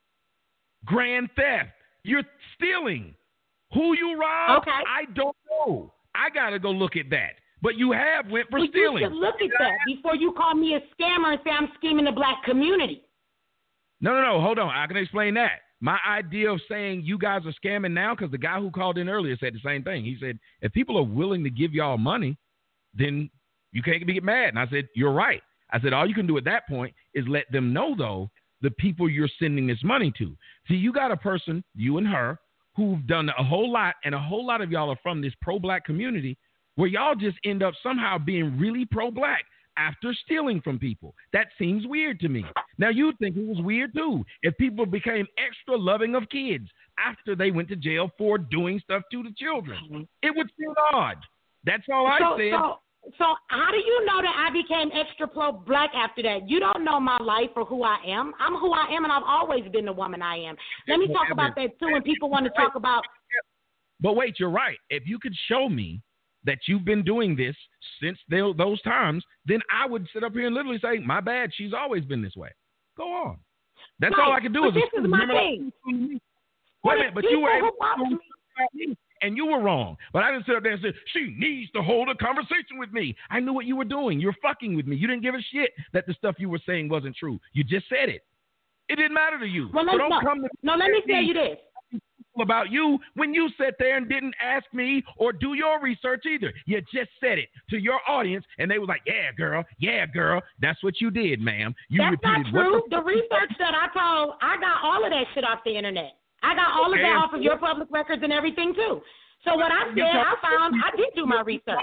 grand theft. You're stealing. Who you robbed? Okay. I don't know. I got to go look at that. But you have went for well, stealing. You should look at that before you call me a scammer and say I'm scheming the black community. No, no, no. Hold on. I can explain that. My idea of saying you guys are scamming now, because the guy who called in earlier said the same thing. He said, if people are willing to give y'all money, then you can't get mad. And I said, you're right. I said, all you can do at that point is let them know, though, the people you're sending this money to. See, you got a person, you and her, who've done a whole lot, and a whole lot of y'all are from this pro-black community where y'all just end up somehow being really pro-black after stealing from people. That seems weird to me. Now, you'd think it was weird, too, if people became extra loving of kids after they went to jail for doing stuff to the children. It would seem odd. That's all I so, said. So- So how do you know that I became extra pro-black after that? You don't know my life or who I am. I'm who I am, and I've always been the woman I am. Let me talk about that, too, when people want to talk about. But wait, you're right. If you could show me that you've been doing this since they, those times, then I would sit up here and literally say, my bad, she's always been this way. Go on. That's right. all I can do. But is this is my thing. Wait a minute, but you were able to me. And you were wrong. But I didn't sit up there and say, she needs to hold a conversation with me. I knew what you were doing. You're fucking with me. You didn't give a shit that the stuff you were saying wasn't true. You just said it. It didn't matter to you. Well, so don't no, come to no, let me tell you this. About you when you sat there and didn't ask me or do your research either. You just said it to your audience, and they were like, yeah, girl, yeah, girl. That's what you did, ma'am. You That's repeated not true. what the, the research that I told, I got all of that shit off the internet. I got all of that off of your public records and everything, too. So what I said, I found, I did do my research.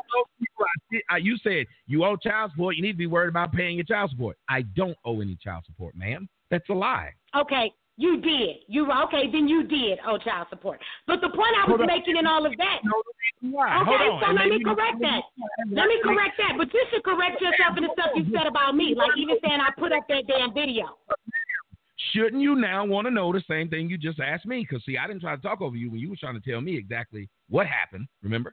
You said you owe child support. You need to be worried about paying your child support. I don't owe any child support, ma'am. That's a lie. Okay, you did. You okay? Then you did owe child support. But the point I was making in all of that. Okay, so let me correct that. Let me correct that. But you should correct yourself in the stuff you said about me, like even saying I put up that damn video. Shouldn't you now want to know the same thing you just asked me? Because, see, I didn't try to talk over you when you were trying to tell me exactly what happened, remember?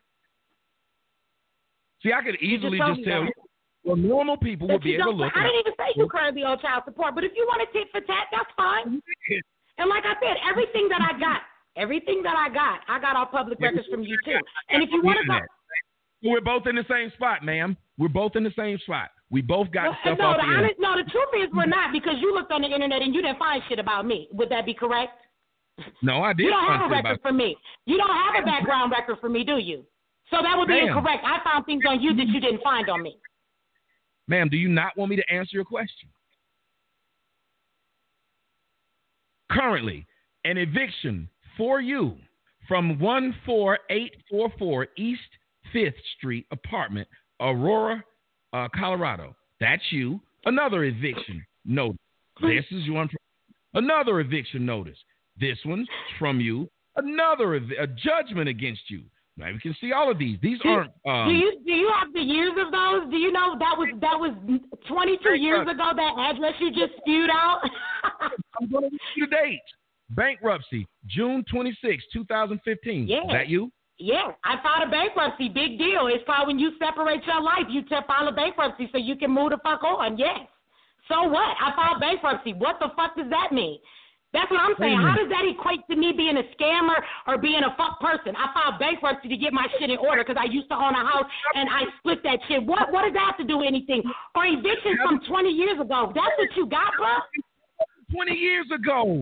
See, I could easily just, just tell you. Well, normal people would be able to look. I didn't even say you currently owe child support, but if you want to tit for tat, that's fine. And like I said, everything that I got, everything that I got, I got all public records from you, too. And if you want to go. We're both in the same spot, ma'am. We're both in the same spot. We both got well, stuff no, off the the honest, No, the truth is we're not, because you looked on the internet and you didn't find shit about me. Would that be correct? No, I did. You don't find have a record for me. You don't have a background record for me, do you? So that would be Ma'am. incorrect. I found things on you that you didn't find on me. Ma'am, do you not want me to answer your question? Currently, an eviction for you from one four eight four four East fifth Street apartment, Aurora, uh, Colorado. That's you. Another eviction notice. This is one. Another eviction notice. This one's from you. Another ev- a judgment against you. Now you can see all of these. These do, aren't. Um, do you do you have the years of those? Do you know that was that was twenty-two years ago? That address you just spewed out. I'm going to read you the date. Bankruptcy, June twenty-sixth, twenty fifteen. Yeah. Is that you? Yeah, I filed a bankruptcy. Big deal. It's called when you separate your life, you to file a bankruptcy so you can move the fuck on. Yes. So what? I filed bankruptcy. What the fuck does that mean? That's what I'm saying. How does that equate to me being a scammer or being a fuck person? I filed bankruptcy to get my shit in order because I used to own a house and I split that shit. What What does that have to do with anything? Or eviction from twenty years ago. That's what you got, bro? twenty years ago.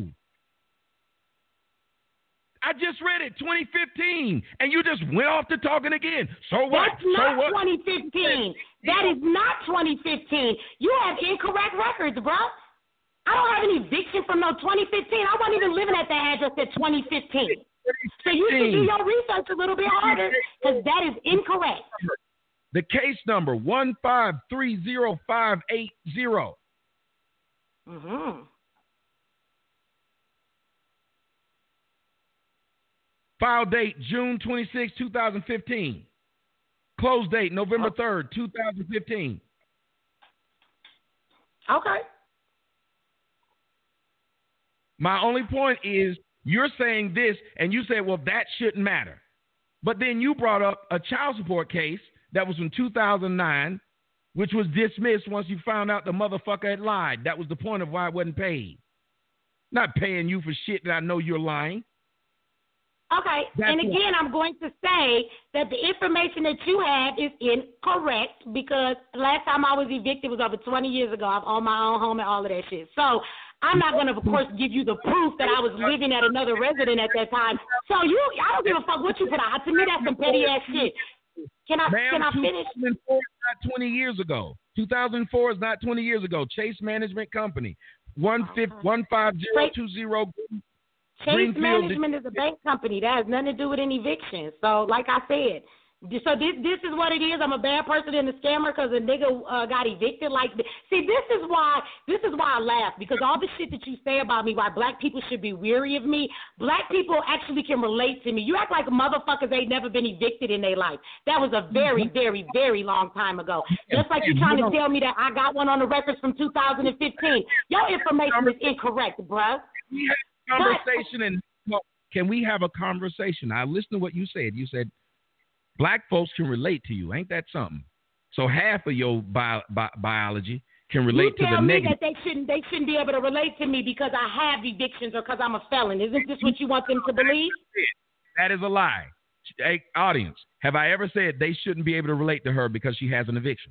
I just read it, twenty fifteen, and you just went off to talking again. So what? That's not so what? twenty fifteen. That is not twenty fifteen. You have incorrect records, bro. I don't have any eviction from no twenty fifteen. I wasn't even living at the address at twenty fifteen. So you should do your research a little bit harder because that is incorrect. The case number one five three zero five eight zero. Mm-hmm. File date June twenty-sixth, twenty fifteen. Close date November third, twenty fifteen. Okay. My only point is you're saying this and you said, well, that shouldn't matter. But then you brought up a child support case that was from two thousand nine, which was dismissed once you found out the motherfucker had lied. That was the point of why it wasn't paid. Not paying you for shit that I know you're lying. Okay, That's and again, I'm going to say that the information that you have is incorrect because last time I was evicted was over twenty years ago. I've owned my own home and all of that shit. So I'm not going to, of course, give you the proof that I was living at another resident at that time. So you, I don't give a fuck what you put out. To me, that's some petty ass shit. Can I, Ma'am, can I finish? two thousand four is not twenty years ago. two thousand four is not twenty years ago. Chase Management Company, one five zero two zero. Chase Management is a bank company. That has nothing to do with an eviction. So, like I said, so this this is what it is. I'm a bad person and a scammer because a nigga uh, got evicted. Like, see, this is why this is why I laugh because all the shit that you say about me, why black people should be weary of me. Black people actually can relate to me. You act like motherfuckers ain't never been evicted in their life. That was a very, very, very long time ago. Just like you trying to tell me that I got one on the records from two thousand fifteen. Your information is incorrect, bruh. Conversation and can we have a conversation? I listened to what you said. You said black folks can relate to you. Ain't that something? So half of your bio, bi- biology can relate you to the tell me negative. that they shouldn't they shouldn't be able to relate to me because I have evictions or because I'm a felon. Isn't this what you want them to believe? That is a lie. Hey, audience, have I ever said they shouldn't be able to relate to her because she has an eviction?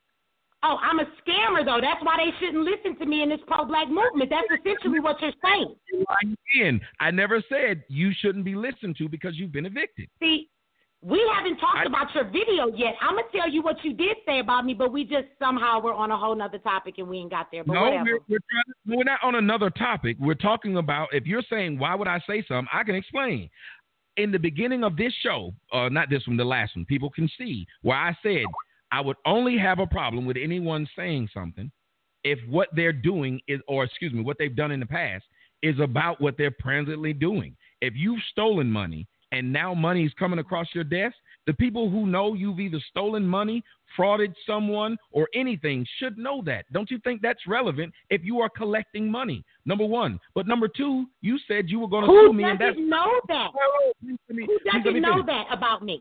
Oh, I'm a scammer, though. That's why they shouldn't listen to me in this pro-black movement. That's essentially what you're saying. Again, I never said you shouldn't be listened to because you've been evicted. See, we haven't talked I, about your video yet. I'm going to tell you what you did say about me, but we just somehow we're on a whole nother topic and we ain't got there. But no, whatever. We're, we're, trying to, we're not on another topic. We're talking about, if you're saying, why would I say something, I can explain. In the beginning of this show, uh, not this one, the last one, people can see where I said, I would only have a problem with anyone saying something if what they're doing is, or excuse me, what they've done in the past is about what they're presently doing. If you've stolen money and now money is coming across your desk, the people who know you've either stolen money, frauded someone, or anything should know that. Don't you think that's relevant if you are collecting money? Number one. But number two, you said you were going to sue me. Who doesn't know that? Please let me, Who please let doesn't me know finish. that about me?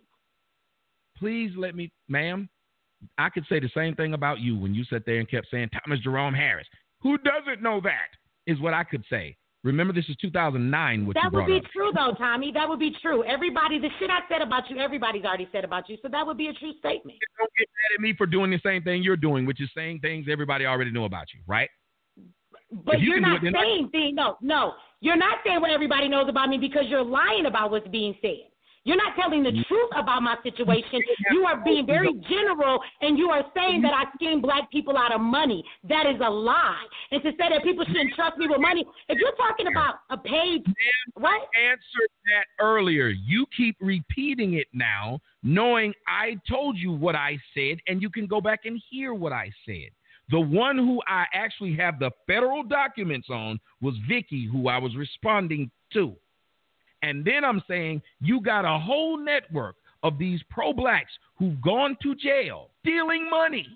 Please let me, ma'am. I could say the same thing about you when you sat there and kept saying Thomas Jerome Harris. Who doesn't know that is what I could say. Remember, this is two thousand nine, what that you brought would be up. true, though, Tommy. That would be true. Everybody, the shit I said about you, everybody's already said about you, so that would be a true statement. Don't get mad at me for doing the same thing you're doing, which is saying things everybody already know about you, right? But you you're can do not it, then I- saying things. No, no. You're not saying what everybody knows about me because you're lying about what's being said. You're not telling the truth about my situation. You are being very general, and you are saying that I scheme black people out of money. That is a lie. And to say that people shouldn't trust me with money, if you're talking about a page, what? I answered that earlier. You keep repeating it now, knowing I told you what I said, and you can go back and hear what I said. The one who I actually have the federal documents on was Vicky, who I was responding to. And then I'm saying you got a whole network of these pro-blacks who've gone to jail stealing money,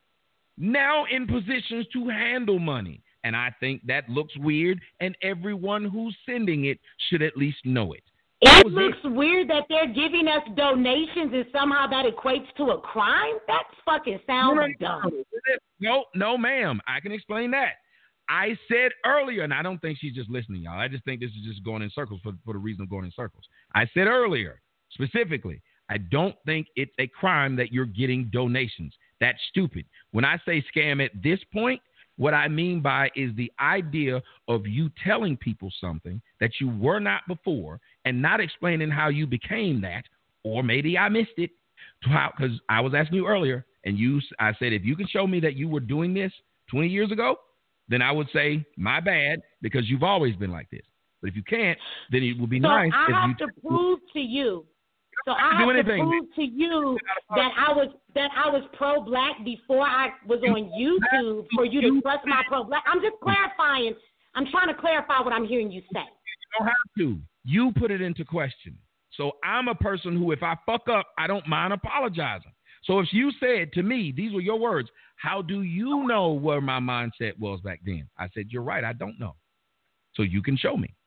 now in positions to handle money. And I think that looks weird, and everyone who's sending it should at least know it. It looks it. weird that they're giving us donations and somehow that equates to a crime? That fucking sounds no, dumb. No, no, ma'am. I can explain that. I said earlier, and I don't think she's just listening, y'all. I just think this is just going in circles for, for the reason of going in circles. I said earlier, specifically, I don't think it's a crime that you're getting donations. That's stupid. When I say scam at this point, what I mean by is the idea of you telling people something that you were not before and not explaining how you became that, or maybe I missed it. Because I was asking you earlier, and you, I said, if you can show me that you were doing this twenty years ago, then I would say, my bad, because you've always been like this. But if you can't, then it would be so nice. I if have you to prove to you. So I have anything. to prove to you that I was that I was pro-black before I was on YouTube for you to trust my pro-black. I'm just clarifying. I'm trying to clarify what I'm hearing you say. You don't have to. You put it into question. So I'm a person who, if I fuck up, I don't mind apologizing. So if you said to me, these were your words, how do you know where my mindset was back then? I said, you're right. I don't know. So you can show me.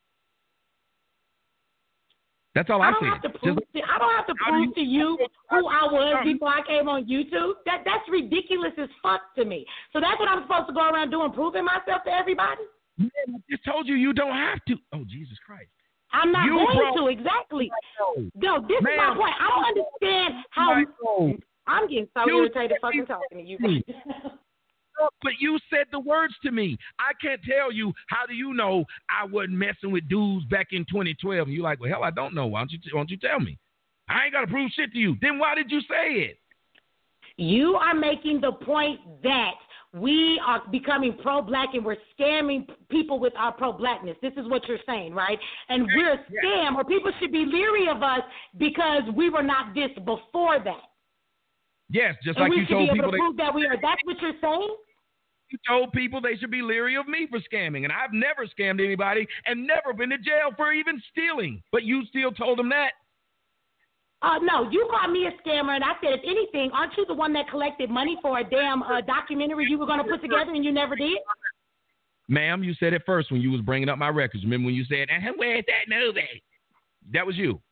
That's all I, I don't said. Have to prove to, I don't have to prove to you who I was before I came on YouTube. That That's ridiculous as fuck to me. So that's what I'm supposed to go around doing, proving myself to everybody? Man, I just told you you don't have to. Oh, Jesus Christ. I'm not you going brought, to, exactly. No, this man, is my point. I don't understand how I'm getting so you irritated fucking talking to you guys. But you said the words to me. I can't tell you, how do you know I wasn't messing with dudes back in twenty twelve? And you're like, well, hell, I don't know. Why don't you, why don't you tell me? I ain't got to prove shit to you. Then why did you say it? You are making the point that we are becoming pro-black and we're scamming people with our pro-blackness. This is what you're saying, right? And we're a scam, or people should be leery of us because we were not this before that. Yes, just and like we you should told be able people. To prove that we are. That's what you're saying? You told people they should be leery of me for scamming, and I've never scammed anybody and never been to jail for even stealing. But you still told them that. Uh, no, you called me a scammer, and I said, if anything, aren't you the one that collected money for a damn uh, documentary you were going to put together and you never did? Ma'am, you said it first when you was bringing up my records. Remember when you said, and where's that movie? That was you.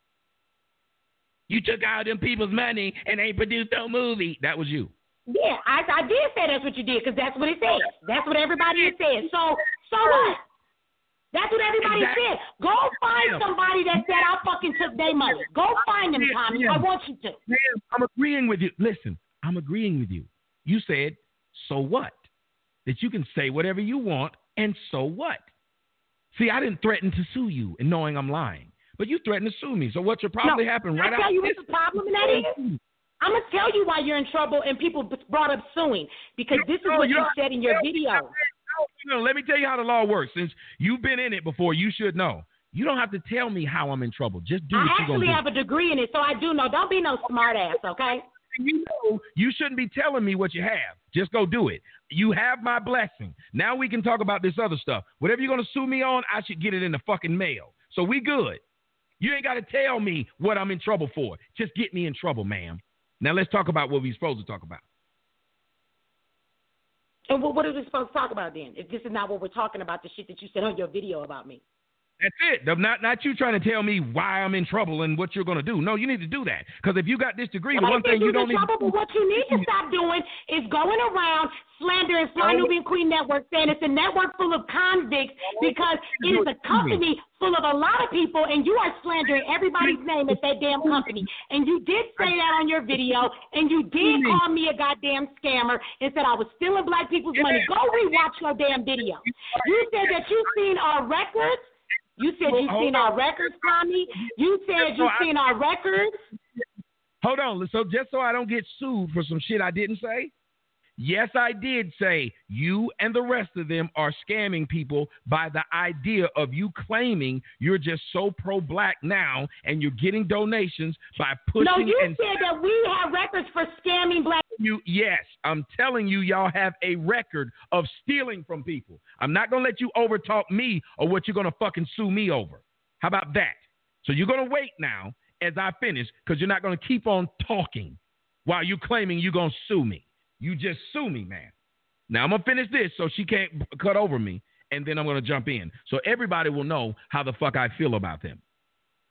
You took all them people's money and ain't produced no movie. That was you. Yeah, I, I did say that's what you did because that's what it says. That's what everybody has said. So, so what? That's what everybody exactly. said. Go find somebody that said I fucking took their money. Go find them, Tommy. I want you to. Ma'am, I'm agreeing with you. Listen, I'm agreeing with you. You said, so what? That you can say whatever you want, and so what? See, I didn't threaten to sue you and knowing I'm lying. But you threatened to sue me. So what should probably no, happen right I tell after you this? what the problem in that is? I'm going to tell you why you're in trouble and people brought up suing. Because this is what you said in your video. No, let me tell you how the law works. Since you've been in it before, you should know. You don't have to tell me how I'm in trouble. Just do what you're going to do. I actually have a degree in it, so I do know. Don't be no smart ass, okay? You know, you shouldn't be telling me what you have. Just go do it. You have my blessing. Now we can talk about this other stuff. Whatever you're going to sue me on, I should get it in the fucking mail. So we good. You ain't got to tell me what I'm in trouble for. Just get me in trouble, ma'am. Now let's talk about what we're supposed to talk about. And what are we supposed to talk about then? If this is not what we're talking about, the shit that you said on your video about me. That's it. Not not you trying to tell me why I'm in trouble and what you're going to do. No, you need to do that. Because if you got this degree, the one thing you don't need to do. But what you need to stop doing is going around slandering Fly Nubian Queen Network, saying it's a network full of convicts because it is a company full of a lot of people, and you are slandering everybody's name at that damn company. And you did say that on your video, and you did call me a goddamn scammer and said I was stealing black people's money. Go rewatch your damn video. You said that you seen our records. You said you seen our records, Tommy. You said you seen our records. Hold on. So just so I don't get sued for some shit I didn't say, yes, I did say you and the rest of them are scamming people by the idea of you claiming you're just so pro-black now and you're getting donations by pushing. No, you and said that we have records for scamming black. You, yes, I'm telling you, y'all have a record of stealing from people. I'm not going to let you overtalk me or what you're going to fucking sue me over. How about that? So you're going to wait now as I finish because you're not going to keep on talking while you're claiming you're going to sue me. You just sue me, man. Now I'm going to finish this so she can't cut over me, and then I'm going to jump in. So everybody will know how the fuck I feel about them.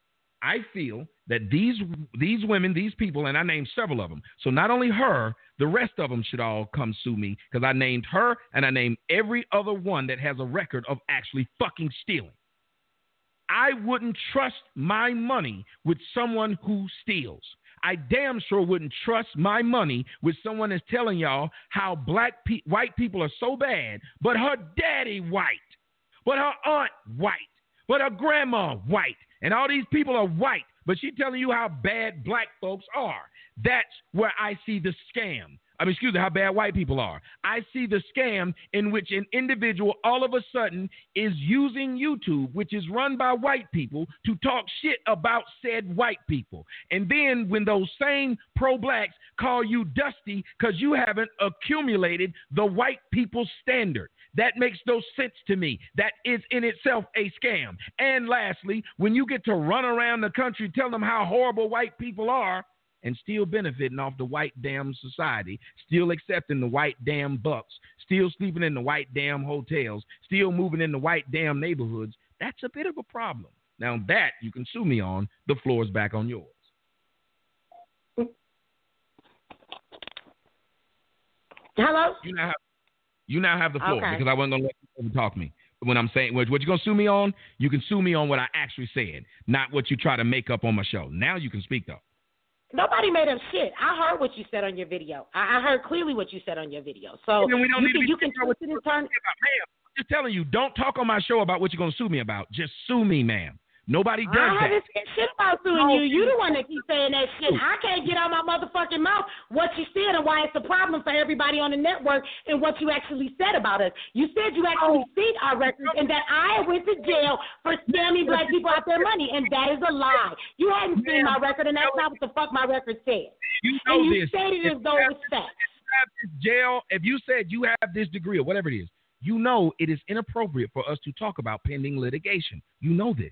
I feel that these these women, these people, and I named several of them. So not only her, the rest of them should all come sue me because I named her and I named every other one that has a record of actually fucking stealing. I wouldn't trust my money with someone who steals. I damn sure wouldn't trust my money with someone that's telling y'all how black pe- white people are so bad, but her daddy white, but her aunt white, but her grandma white, and all these people are white, but she telling you how bad black folks are. That's where I see the scam. I mean, excuse me, how bad white people are. I see the scam in which an individual all of a sudden is using YouTube, which is run by white people, to talk shit about said white people. And then when those same pro-blacks call you dusty because you haven't accumulated the white people's standard. That makes no sense to me. That is in itself a scam. And lastly, when you get to run around the country telling them how horrible white people are, and still benefiting off the white damn society, still accepting the white damn bucks, still sleeping in the white damn hotels, still moving in the white damn neighborhoods, that's a bit of a problem. Now that you can sue me on, the floor is back on yours. Hello? You now have, you now have the floor Okay. because I wasn't going to let you talk me. When I'm saying what, what you're going to sue me on, you can sue me on what I actually said, not what you try to make up on my show. Now you can speak, though. Nobody made up shit. I heard what you said on your video. I, I heard clearly what you said on your video. So we don't you need can, to be you can twist it and turn. Ma'am, I'm just telling you, don't talk on my show about what you're going to sue me about. Just sue me, ma'am. Nobody does I that. haven't said shit about suing No. you. You the one that keeps saying that shit. I can't get out my motherfucking mouth what you said and why it's a problem for everybody on the network and what you actually said about us. You said you actually Oh. seen our records and that I went to jail for scamming black people out their money, and that is a lie. You hadn't seen my record, and that's not what the fuck my record said. You know and you this. said it as though it was facts. If you have this jail, if you said you have this degree or whatever it is, you know it is inappropriate for us to talk about pending litigation. You know this.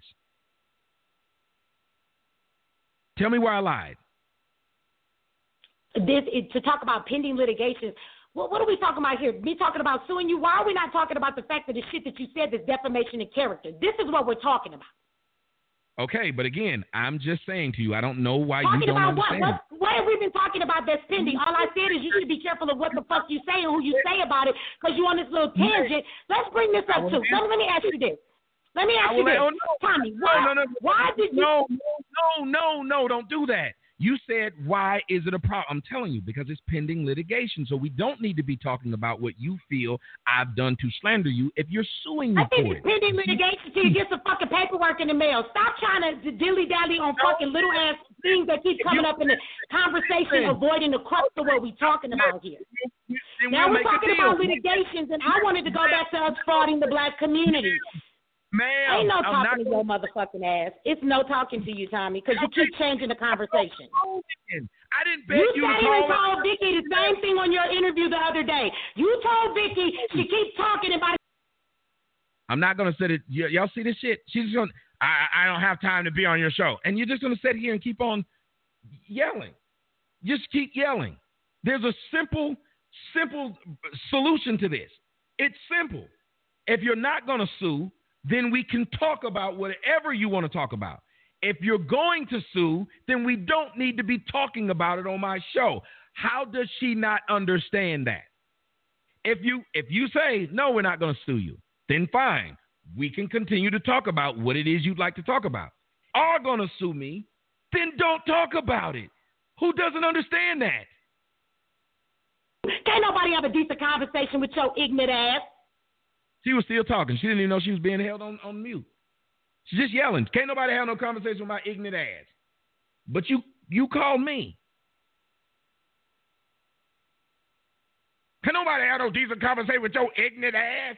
Tell me where I lied. This is to talk about pending litigation. What, what are we talking about here? Me talking about suing you? Why are we not talking about the fact that the shit that you said is defamation of character? This is what we're talking about. Okay, but again, I'm just saying to you, I don't know why Talking you don't about what? understand. what? What have we been talking about that's pending? All I said is you should be careful of what the fuck you say and who you say about it because you on this little tangent. Let's bring this up too. So let me ask you this. Let me ask you this. Oh, no. Tommy, why, no, no, no, why did you... No, no, no, no, don't do that. You said, why is it a problem? I'm telling you, because it's pending litigation. So we don't need to be talking about what you feel I've done to slander you if you're suing me I think for it's it. pending litigation till you get some fucking paperwork in the mail. Stop trying to dilly-dally on fucking little-ass things that keep coming up in the conversation, avoiding the crux of what we're talking about here. Then Now we'll we're make a talking deal. about litigations, and I wanted to go back to us frauding the black community. Ma'am, Ain't no I'm not talking to your motherfucking ass. It's no talking to you, Tommy, because you keep changing the conversation. I didn't beg You you, sat to here and call. told Vicky the same thing on your interview the other day. You told Vicky she keeps talking about. I'm not gonna sit it. Y- y'all see this shit? She's gonna. I, I don't have time to be on your show, and you're just gonna sit here and keep on yelling. Just keep yelling. There's a simple, simple solution to this. It's simple. If you're not gonna sue, then we can talk about whatever you want to talk about. If you're going to sue, then we don't need to be talking about it on my show. How does she not understand that? If you if you say, no, we're not going to sue you, then fine. We can continue to talk about what it is you'd like to talk about. Are going to sue me, then don't talk about it. Who doesn't understand that? Can't nobody have a decent conversation with your ignorant ass. She was still talking. She didn't even know she was being held on, on mute. She's just yelling. Can't nobody have no conversation with my ignorant ass. But you you called me. Can nobody have no decent conversation with your ignorant ass?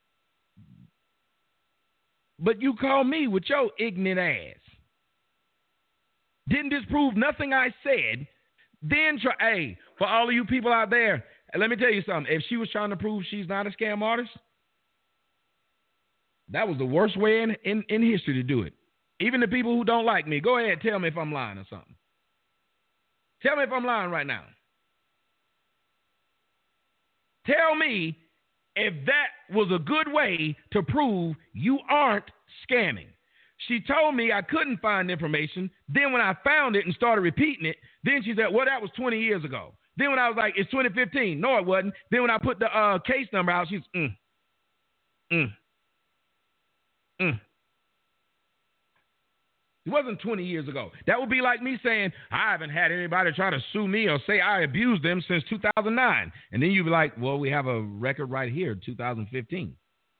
But you called me with your ignorant ass. Didn't disprove nothing I said. Then try, hey, for all of you people out there, let me tell you something. If she was trying to prove she's not a scam artist, that was the worst way in, in, in history to do it. Even the people who don't like me, go ahead, tell me if I'm lying or something. Tell me if I'm lying right now. Tell me if that was a good way to prove you aren't scamming. She told me I couldn't find information. Then when I found it and started repeating it, then she said, well, that was twenty years ago. Then when I was like, it's twenty fifteen. No, it wasn't. Then when I put the uh, case number out, she's, mm, mm, mm. It wasn't twenty years ago. That would be like me saying, I haven't had anybody try to sue me or say I abused them since two thousand nine. And then you'd be like, well, we have a record right here, two thousand fifteen.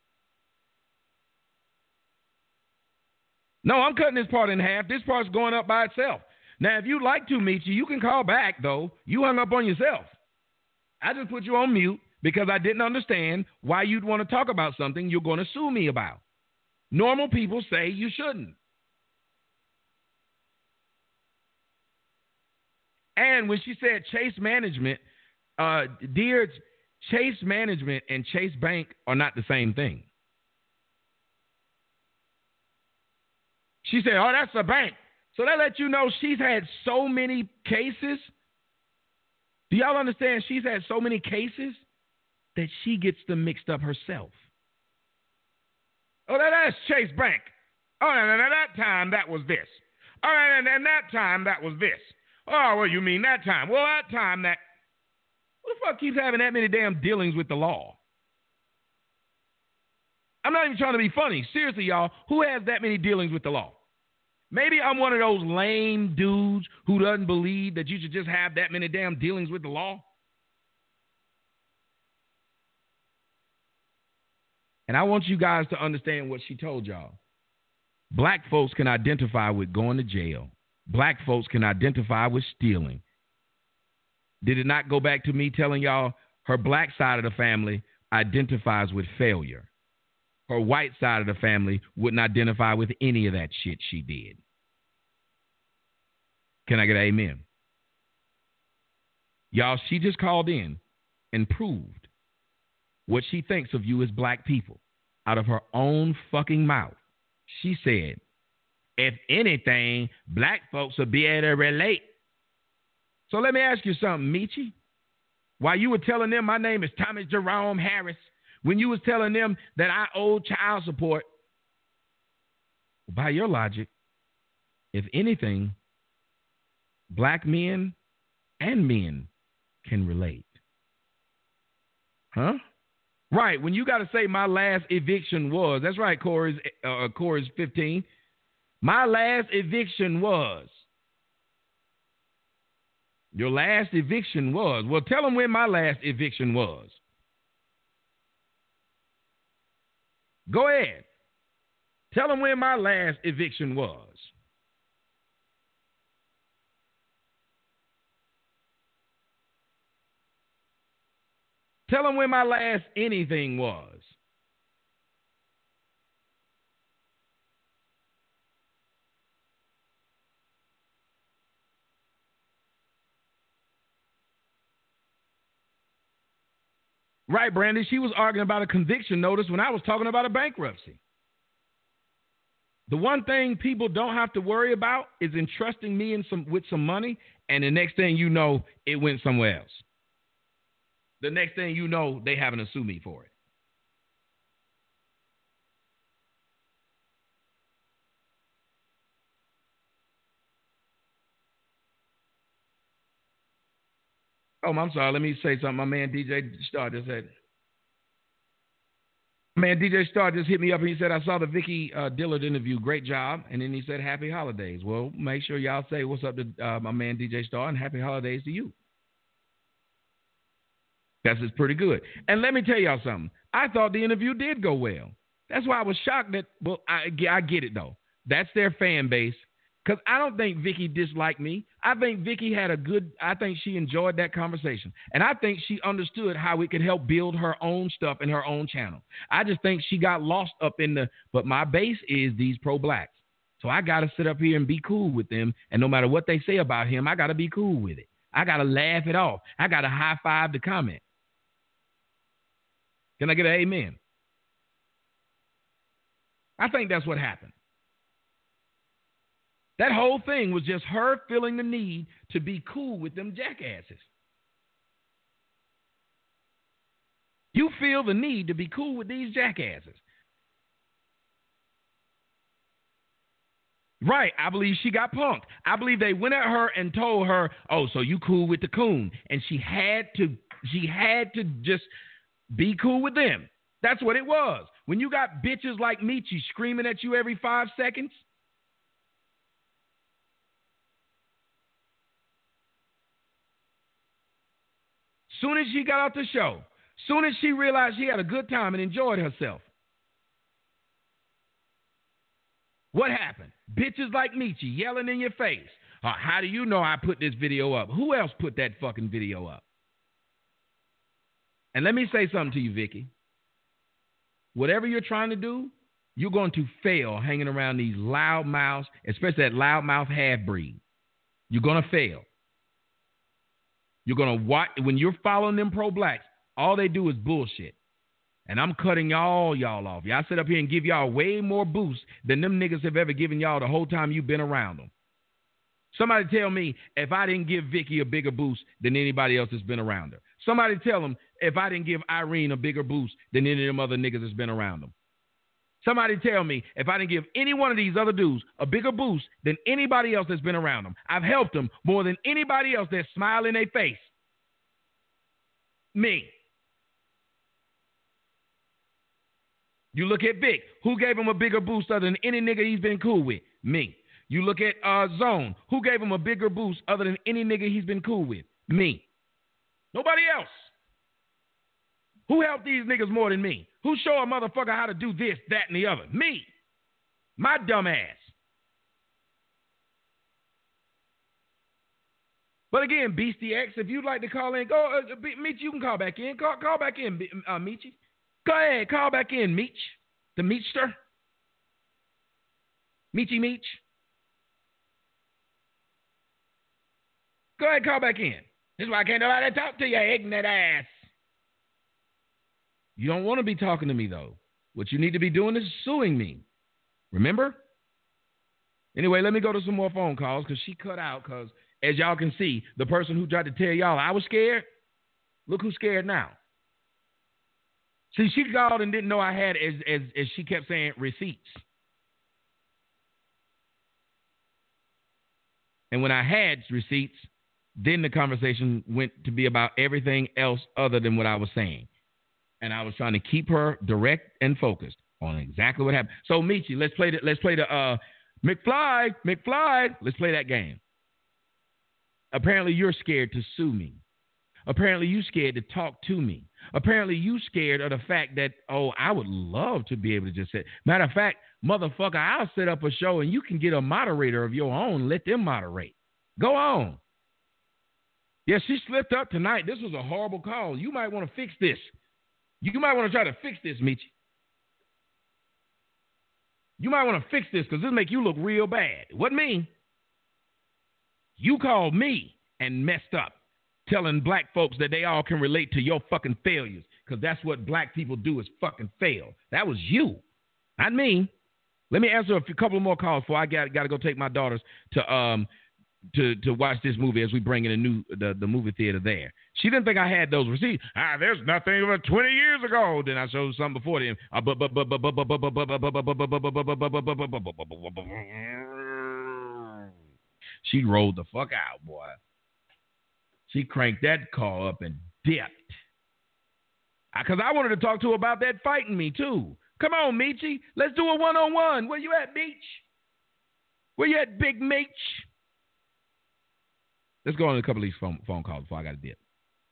No, I'm cutting this part in half. This part's going up by itself. Now, if you'd like to, Michi, you can call back, though. You hung up on yourself. I just put you on mute because I didn't understand why you'd want to talk about something you're going to sue me about. Normal people say you shouldn't. And when she said Chase Management, uh, dear, Chase Management and Chase Bank are not the same thing. She said, oh, that's a bank. So that lets you know she's had so many cases. Do y'all understand? She's had so many cases that she gets them mixed up herself. Oh, that, that's Chase Bank. Oh, and, and at that time, that was this. All right, and, and that time, that was this. Oh, well, you mean that time? Well, that time, that... Who the fuck keeps having that many damn dealings with the law? I'm not even trying to be funny. Seriously, y'all, who has that many dealings with the law? Maybe I'm one of those lame dudes who doesn't believe that you should just have that many damn dealings with the law. And I want you guys to understand what she told y'all. Black folks can identify with going to jail. Black folks can identify with stealing. Did it not go back to me telling y'all her black side of the family identifies with failure? Her white side of the family wouldn't identify with any of that shit she did. Can I get an amen? Y'all, she just called in and proved what she thinks of you as black people out of her own fucking mouth. She said, if anything, black folks will be able to relate. So let me ask you something, Michi. While you were telling them my name is Thomas Jerome Harris, when you was telling them that I owe child support, by your logic, if anything, black men and men can relate. Huh? Right, when you got to say my last eviction was, that's right, Corey's, uh, Corey's fifteen. My last eviction was. Your last eviction was. Well, tell them when my last eviction was. Go ahead. Tell them when my last eviction was. Tell them when my last anything was. Right, Brandy. She was arguing about a conviction notice when I was talking about a bankruptcy. The one thing people don't have to worry about is entrusting me in some with some money, and the next thing you know, it went somewhere else. The next thing you know, they having to sue me for it. Oh, I'm sorry. Let me say something. My man D J Star just said. My man D J Star just hit me up and he said, I saw the Vicky uh, Dillard interview. Great job. And then he said, happy holidays. Well, make sure y'all say what's up to uh, my man D J Star and happy holidays to you. That's just pretty good. And let me tell y'all something. I thought the interview did go well. That's why I was shocked that, well, I, I get it, though. That's their fan base. Because I don't think Vicky disliked me. I think Vicky had a good, I think she enjoyed that conversation. And I think she understood how it could help build her own stuff in her own channel. I just think she got lost up in the, but my base is these pro-blacks. So I got to sit up here and be cool with them. And no matter what they say about him, I got to be cool with it. I got to laugh it off. I got to high five the comment. Can I get an amen? I think that's what happened. That whole thing was just her feeling the need to be cool with them jackasses. You feel the need to be cool with these jackasses. Right. I believe she got punked. I believe they went at her and told her, oh, so you cool with the coon. And she had to, she had to just be cool with them. That's what it was. When you got bitches like Meechie screaming at you every five seconds. Soon as she got out the show, soon as she realized she had a good time and enjoyed herself, what happened? Bitches like Meechie yelling in your face. Uh, how do you know I put this video up? Who else put that fucking video up? And let me say something to you, Vicky. Whatever you're trying to do, you're going to fail hanging around these loud mouths, especially that loud mouth half breed. You're going to fail. You're going to watch when you're following them pro-blacks. All they do is bullshit. And I'm cutting all y'all off. Y'all sit up here and give y'all way more boost than them niggas have ever given y'all the whole time you've been around them. Somebody tell me if I didn't give Vicky a bigger boost than anybody else that's been around her. Somebody tell them if I didn't give Irene a bigger boost than any of them other niggas that's been around them. Somebody tell me if I didn't give any one of these other dudes a bigger boost than anybody else that's been around them. I've helped them more than anybody else that smile in their face. Me. You look at Vic. Who gave him a bigger boost other than any nigga he's been cool with? Me. You look at uh, Zone. Who gave him a bigger boost other than any nigga he's been cool with? Me. Nobody else. Who helped these niggas more than me? Who show a motherfucker how to do this, that, and the other? Me. My dumb ass. But again, Beastie X, if you'd like to call in, go, uh, Meech, you can call back in. Call, call back in, uh, Meechy. Go ahead, call back in, Meech. The Meechster. Meechy Meech. Go ahead, call back in. This is why I can't nobody talk to you, ignorant ass. You don't want to be talking to me, though. What you need to be doing is suing me. Remember? Anyway, let me go to some more phone calls because she cut out because, as y'all can see, the person who tried to tell y'all I was scared, look who's scared now. See, she called and didn't know I had, as, as, as she kept saying, receipts. And when I had receipts, then the conversation went to be about everything else other than what I was saying. And I was trying to keep her direct and focused on exactly what happened. So, Meechy, let's play the, let's play the uh, McFly, McFly. Let's play that game. Apparently, you're scared to sue me. Apparently, you scared to talk to me. Apparently, you scared of the fact that, oh, I would love to be able to just say. Matter of fact, motherfucker, I'll set up a show and you can get a moderator of your own. Let them moderate. Go on. Yeah, she slipped up tonight. This was a horrible call. You might want to fix this. You might want to try to fix this, Meechy. You might want to fix this because this make you look real bad. It wasn't me. You called me and messed up, telling black folks that they all can relate to your fucking failures because that's what black people do is fucking fail. That was you, not me. Let me answer a few, couple of more calls before I got got to go take my daughters to um to to watch this movie as we bring in a new the, the movie theater there. She didn't think I had those receipts. Ah, there's nothing over twenty years ago. Then I showed something before then. She rolled the fuck out, boy. She cranked that call up and dipped. Because I wanted to talk to her about that fighting me, too. Come on, Meechy. Let's do a one-on-one. Where you at, Meech? Where you at, Big Meech? Let's go on a couple of these phone, phone calls before I got to dip.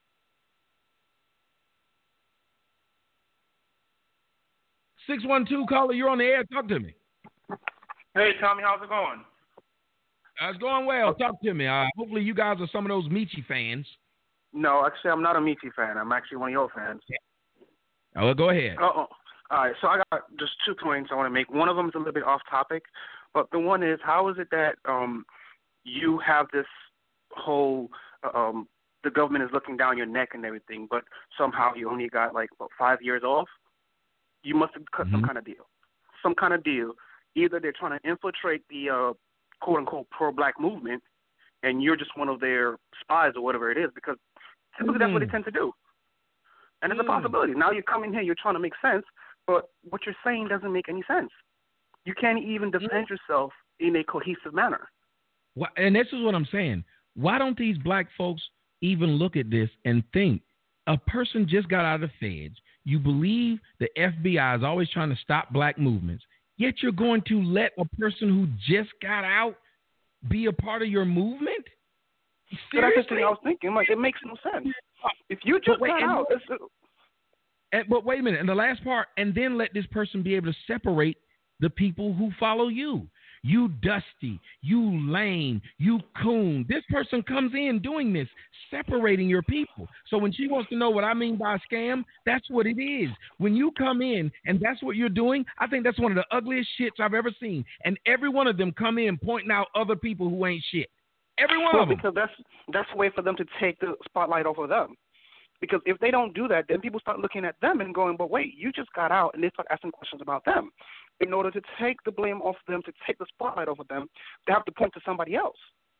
six one two, caller, you're on the air. Talk to me. Hey, Tommy, how's it going? Uh, it's going well. Talk to me. Uh, hopefully you guys are some of those Meechy fans. No, actually, I'm not a Meechy fan. I'm actually one of your fans. Oh, well, go ahead. Uh-oh. All right, so I got just two points I want to make. One of them is a little bit off topic, but the one is, how is it that um, you have this whole um, the government is looking down your neck and everything, but somehow you only got like about five years off? You must have cut mm-hmm. some kind of deal. Some kind of deal. Either they're trying to infiltrate the uh, quote-unquote pro-black movement, and you're just one of their spies or whatever it is, because typically mm. that's what they tend to do. And it's mm. a possibility. Now you come in here, you're trying to make sense, but what you're saying doesn't make any sense. You can't even defend mm. yourself in a cohesive manner. Why, and this is what I'm saying. Why don't these black folks even look at this and think a person just got out of the feds? You believe the F B I is always trying to stop black movements, yet you're going to let a person who just got out be a part of your movement? So that's the thing I was thinking. Like, it makes no sense. If you just wait, got and, out, it's, and, but wait a minute. And the last part, and then let this person be able to separate the people who follow you. You Dusty, you Lane, you Coon. This person comes in doing this, separating your people. So when she wants to know what I mean by a scam, that's what it is. When you come in and that's what you're doing, I think that's one of the ugliest shits I've ever seen. And every one of them come in pointing out other people who ain't shit. Every one well, of them. Because that's, that's a way for them to take the spotlight off of them. Because if they don't do that, then people start looking at them and going, but wait, you just got out, and they start asking questions about them. In order to take the blame off them, to take the spotlight off of them, they have to point to somebody else.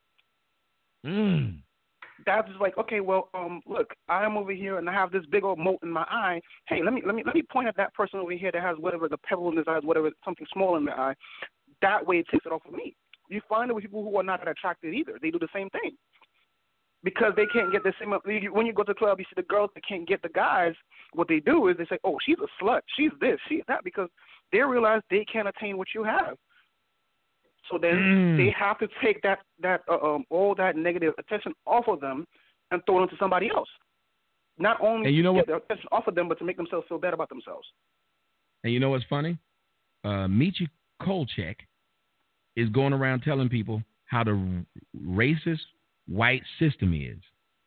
Mm. That's like, okay, well, um, look, I'm over here and I have this big old mote in my eye. Hey, let me let me let me point at that person over here that has whatever the pebble in his eye, whatever something small in their eye. That way, it takes it off of me. You find it with people who are not that attracted either. They do the same thing. Because they can't get the same. When you go to the club, you see the girls that can't get the guys. What they do is they say, "Oh, she's a slut. She's this. She's that." Because they realize they can't attain what you have. So then mm. they have to take that that uh, um, all that negative attention off of them and throw it into somebody else. Not only and you know to get what? their attention off of them, but to make themselves feel better about themselves. And you know what's funny? Uh, Michi Kolchek is going around telling people how the racist white system is.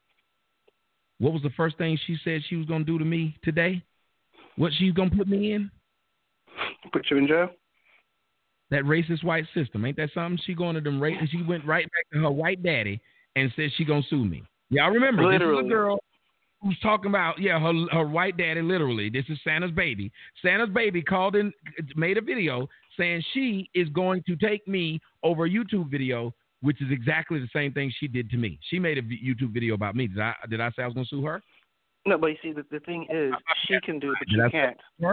What was the first thing she said she was going to do to me today? What she's going to put me in? Put you in jail? That racist white system. Ain't that something? She going to them race, and she went right back to her white daddy and said she going to sue me. Y'all remember, literally. This is a girl who's talking about, yeah, her her white daddy, literally. This is Santa's baby. Santa's baby called in, made a video saying she is going to take me over a YouTube video, which is exactly the same thing she did to me. She made a YouTube video about me. Did I did I say I was going to sue her? No, but you see, the, the thing is, she can do it, but you did can't. Her?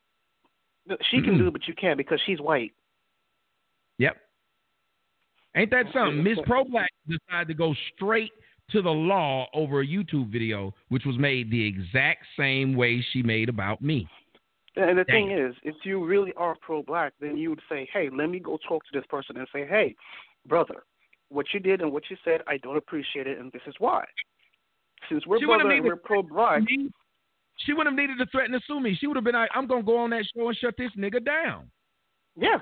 She can do it, but you can't because she's white. Yep. Ain't that something? Miss Pro Black decided to go straight to the law over a YouTube video, which was made the exact same way she made about me. And the Dang. thing is, if you really are pro-black, then you would say, hey, let me go talk to this person and say, hey, brother, what you did and what you said, I don't appreciate it, and this is why. Since we're she brother and we're pro-black. She wouldn't have needed to threaten to sue me. She would have been like, I'm going to go on that show and shut this nigga down. Yeah.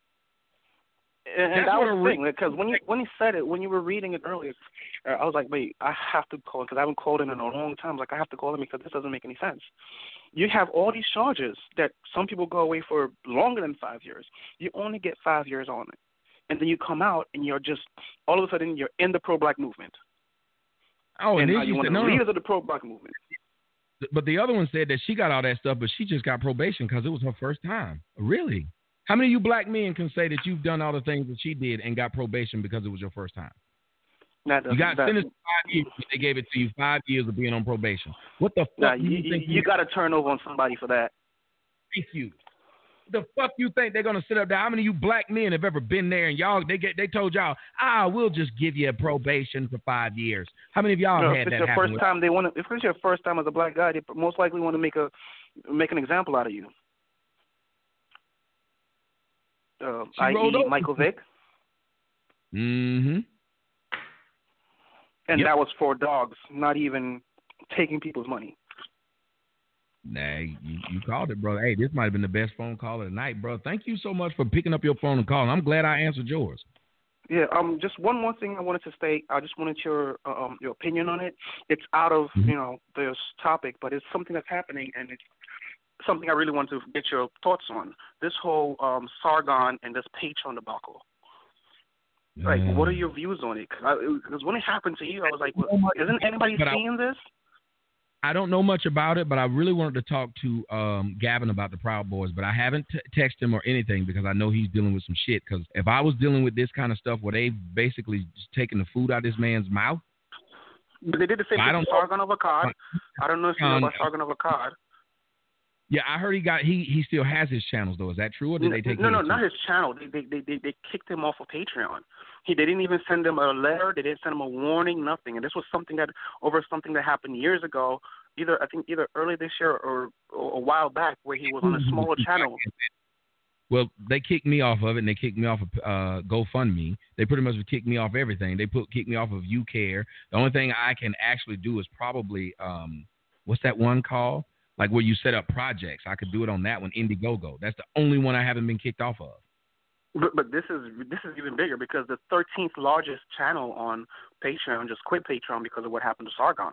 And, and that was the re- thing, because when you when he said it, when you were reading it earlier, uh, I was like, wait, I have to call him because I haven't called him in a long time. Like, I have to call him because this doesn't make any sense. You have all these charges that some people go away for longer than five years. You only get five years on it. And then you come out and you're just, all of a sudden, you're in the pro-black movement. Oh, and, and then uh, you you're one said, of the no, leaders no. of the pro-black movement. But the other one said that she got all that stuff, but she just got probation because it was her first time. Really? How many of you black men can say that you've done all the things that she did and got probation because it was your first time? That you got sentenced to five years. They gave it to you five years of being on probation. What the fuck nah, do you, you, you think? You, you got to turn over on somebody for that. Thank you. The fuck you think they're gonna sit up there? How many of you black men have ever been there and y'all they get they told y'all, ah, we'll just give you a probation for five years? How many of y'all no, have had if it's that your happen? first time, they want to. If it's your first time as a black guy, they most likely want to make a make an example out of you. Uh, that is. Michael Vick. Mm-hmm. And yep. that was for dogs, not even taking people's money. Nah, you, you called it, brother. Hey, this might have been the best phone call of the night, bro. Thank you so much for picking up your phone and calling. I'm glad I answered yours. Yeah, um, just one more thing I wanted to state. I just wanted your um your opinion on it. It's out of mm-hmm. you know this topic, but it's something that's happening, and it's something I really want to get your thoughts on. This whole um Sargon and this Patreon debacle. Like, mm. what are your views on it? Because when it happened to you, I was like, well, isn't anybody but seeing I, this? I don't know much about it, but I really wanted to talk to um, Gavin about the Proud Boys, but I haven't t- texted him or anything because I know he's dealing with some shit. Because if I was dealing with this kind of stuff where they basically just taking the food out of this man's mouth. But they did the same thing with Sargon of Akkad. I don't know if you know about Sargon of Akkad. Yeah, I heard he got he he still has his channels though. Is that true, or did they take no, him? No, no, not his channel. They, they they they they kicked him off of Patreon. He they didn't even send him a letter. They didn't send him a warning. Nothing. And this was something that over something that happened years ago. Either I think either early this year or, or a while back, where he was on a smaller channel. Well, they kicked me off of it, and they kicked me off of uh, GoFundMe. They pretty much kicked me off everything. They put kicked me off of YouCare. The only thing I can actually do is probably um, what's that one called? Like where you set up projects. I could do it on that one, Indiegogo. That's the only one I haven't been kicked off of. But, but this is this is even bigger because the thirteenth largest channel on Patreon just quit Patreon because of what happened to Sargon.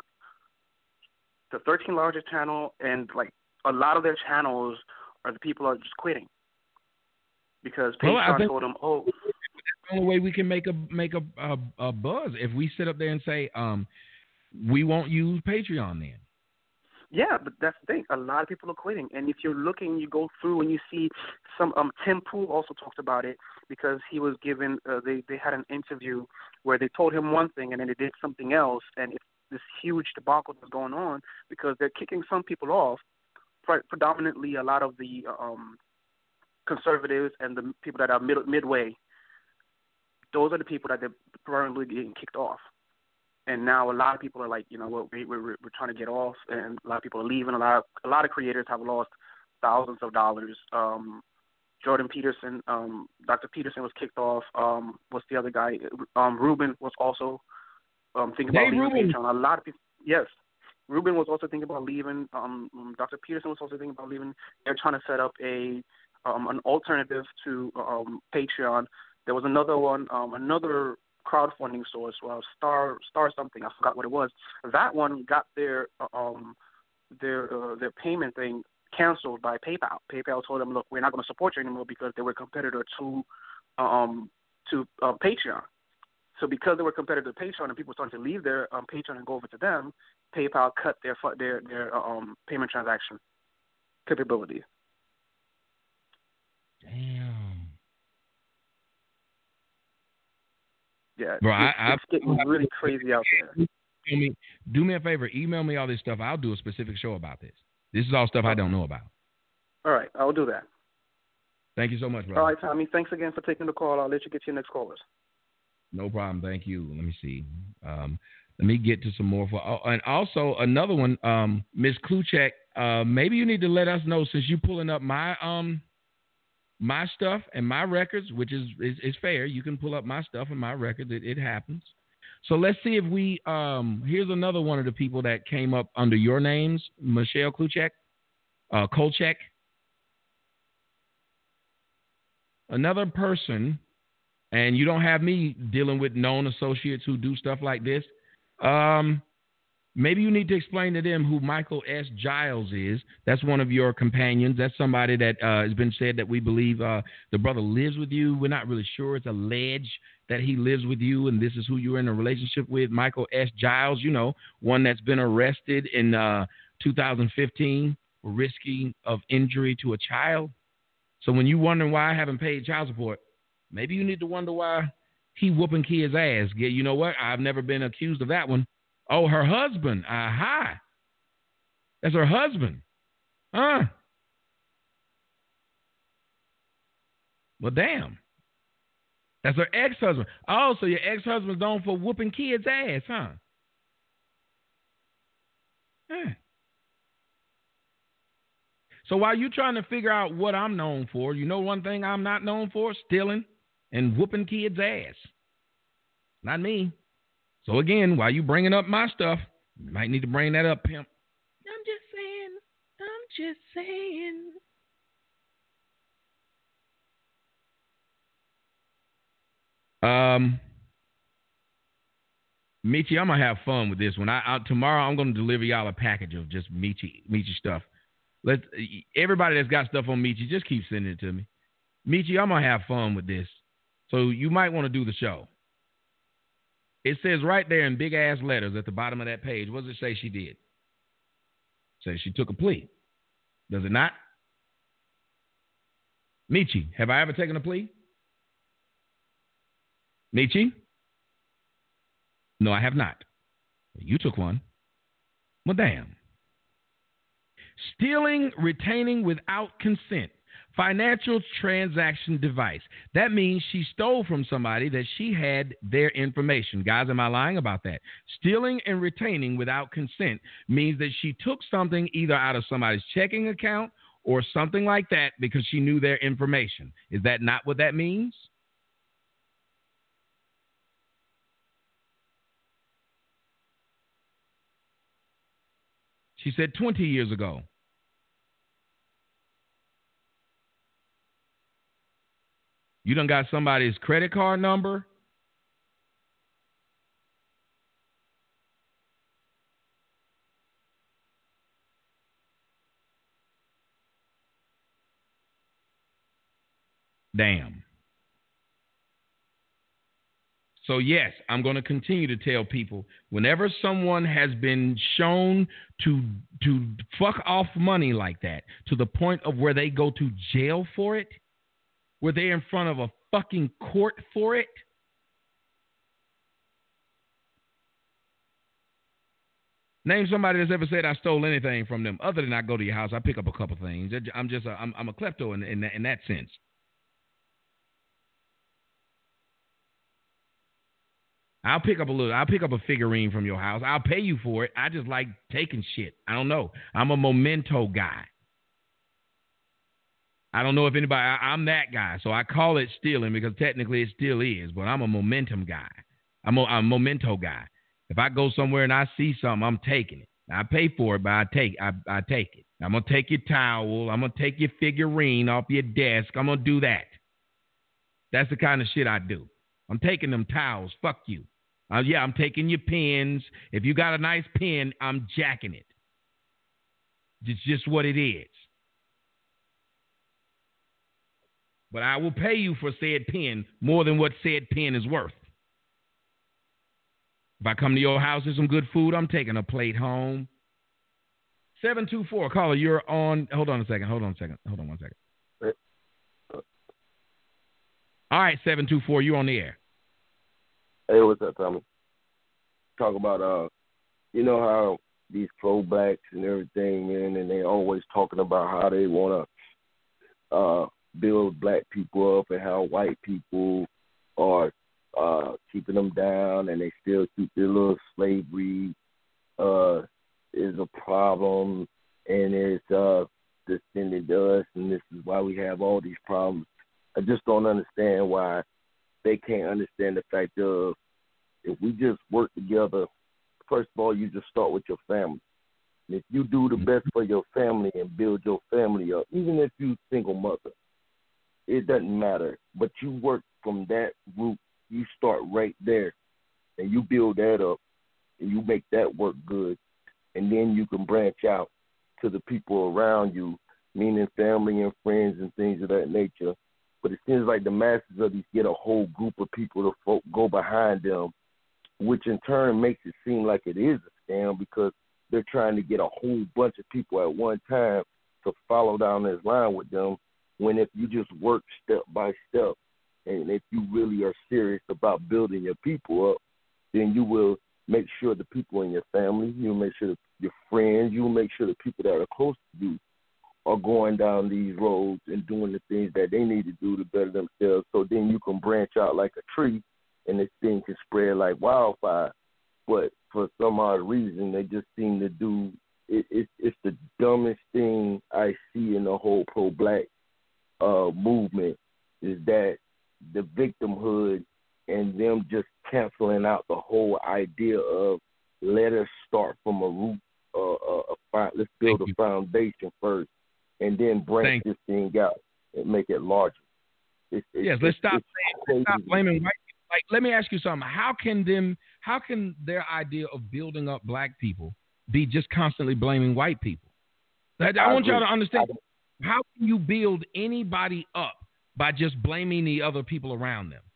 The thirteenth largest channel, and like a lot of their channels are the people are just quitting because Patreon well, told them, "Oh, that's the only way we can make a make a, a, a buzz if we sit up there and say, um, we won't use Patreon then." Yeah, but that's the thing. A lot of people are quitting, and if you're looking, you go through and you see some. Um, Tim Pool also talked about it because he was given. Uh, they they had an interview where they told him one thing and then they did something else, and it's this huge debacle that's going on because they're kicking some people off. Predominantly, a lot of the um, conservatives and the people that are mid- midway. Those are the people that they're permanently getting kicked off. And now a lot of people are like, you know, what we, we're we're trying to get off, and a lot of people are leaving. A lot of a lot of creators have lost thousands of dollars. Um, Jordan Peterson, um, Doctor Peterson was kicked off. Um, what's the other guy? Um, Ruben was also um, thinking about leaving Patreon. A lot of people, yes, Ruben was also thinking about leaving. Um, Doctor Peterson was also thinking about leaving. They're trying to set up a um, an alternative to um, Patreon. There was another one, um, another. crowdfunding source, well, Star Star something, I forgot what it was. That one got their um their uh, their payment thing canceled by PayPal. PayPal told them, look, we're not going to support you anymore because they were a competitor to um to uh, Patreon. So because they were a competitor to Patreon and people started to leave their um, Patreon and go over to them, PayPal cut their their their um payment transaction capability. Damn. Yeah, Bro, it's, I, it's getting I, really crazy out there. Do me, do me a favor. Email me all this stuff. I'll do a specific show about this. This is all stuff I don't know about. All right, I'll do that. Thank you so much, brother. All right, Tommy. Thanks again for taking the call. I'll let you get to your next callers. No problem. Thank you. Let me see. Um, let me get to some more. For, oh, and also another one, um, Miz Kluchek, uh, maybe you need to let us know since you're pulling up my um. my stuff and my records, which is, is is fair. You can pull up my stuff and my records. It, it happens. So let's see if we, um, here's another one of the people that came up under your names, Michelle Kluchek, uh, Kolchek. Another person, and you don't have me dealing with known associates who do stuff like this. Um, Maybe you need to explain to them who Michael S. Giles is. That's one of your companions. That's somebody that uh, has been said that we believe uh, the brother lives with you. We're not really sure. It's alleged that he lives with you, and this is who you're in a relationship with. Michael S. Giles, you know, one that's been arrested in uh, two thousand fifteen for risking of injury to a child. So when you're wondering why I haven't paid child support, maybe you need to wonder why he whooping kids' ass. You know what? I've never been accused of that one. Oh, her husband. Aha. That's her husband. Huh. Well, damn. That's her ex-husband. Oh, so your ex-husband's known for whooping kids' ass, huh? Huh. So while you're trying to figure out what I'm known for, you know one thing I'm not known for? Stealing and whooping kids' ass. Not me. So, again, while you bringing up my stuff, you might need to bring that up, pimp. I'm just saying. I'm just saying. Um, Michi, I'm going to have fun with this one. I, I, tomorrow I'm going to deliver y'all a package of just Michi, Michi stuff. Let everybody that's got stuff on Michi, just keep sending it to me. Michi, I'm going to have fun with this. So you might want to do the show. It says right there in big-ass letters at the bottom of that page, what does it say she did? It says she took a plea. Does it not? Michi, have I ever taken a plea? Michi? No, I have not. You took one. Well, damn. Stealing, retaining without consent. Financial transaction device. That means she stole from somebody that she had their information. Guys, am I lying about that? Stealing and retaining without consent means that she took something either out of somebody's checking account or something like that because she knew their information. Is that not what that means? She said twenty years ago. You done got somebody's credit card number? Damn. So, yes, I'm going to continue to tell people whenever someone has been shown to to fuck off money like that to the point of where they go to jail for it, where they're in front of a fucking court for it, name somebody that's ever said I stole anything from them other than I go to your house, I pick up a couple things. I'm just a, I'm, I'm a klepto in, in, in that sense. I'll pick up a little. I'll pick up a figurine from your house. I'll pay you for it. I just like taking shit. I don't know. I'm a memento guy. I don't know if anybody. I, I'm that guy, so I call it stealing because technically it still is. But I'm a momentum guy. I'm a, I'm a memento guy. If I go somewhere and I see something, I'm taking it. I pay for it, but I take. I, I take it. I'm gonna take your towel. I'm gonna take your figurine off your desk. I'm gonna do that. That's the kind of shit I do. I'm taking them towels. Fuck you. Uh, yeah, I'm taking your pens. If you got a nice pen, I'm jacking it. It's just what it is. But I will pay you for said pen more than what said pen is worth. If I come to your house with some good food, I'm taking a plate home. seven two four, caller, you're on. Hold on a second. Hold on a second. Hold on one second. All right, seven two four, you're on the air. Hey, what's up, Tommy? Talk about, uh, you know how these pro-blacks and everything, man, and they always talking about how they want to uh, build black people up and how white people are uh, keeping them down and they still keep their little slavery uh, is a problem and it's uh, descended to us, and this is why we have all these problems. I just don't understand why they can't understand the fact of if we just work together, first of all, you just start with your family. And if you do the best for your family and build your family up, even if you're a single mother, it doesn't matter. But you work from that root. You start right there, and you build that up, and you make that work good. And then you can branch out to the people around you, meaning family and friends and things of that nature. But it seems like the masses of these get a whole group of people to folk go behind them, which in turn makes it seem like it is a scam because they're trying to get a whole bunch of people at one time to follow down this line with them, when if you just work step by step and if you really are serious about building your people up, then you will make sure the people in your family, you'll make sure that your friends, you'll make sure the people that are close to you are going down these roads and doing the things that they need to do to better themselves, so then you can branch out like a tree and this thing can spread like wildfire. But for some odd reason, they just seem to do it. it it's the dumbest thing I see in the whole pro-black uh, movement is that the victimhood and them just canceling out the whole idea of let us start from a root, uh, a, a, let's build Thank a you. foundation first, and then branch Thank this thing out and make it larger. It's, it's, yes, let's stop saying, let's stop blaming white people. Like, let me ask you something. How can them? How can their idea of building up black people be just constantly blaming white people? I, I want y'all to understand. How can you build anybody up by just blaming the other people around them?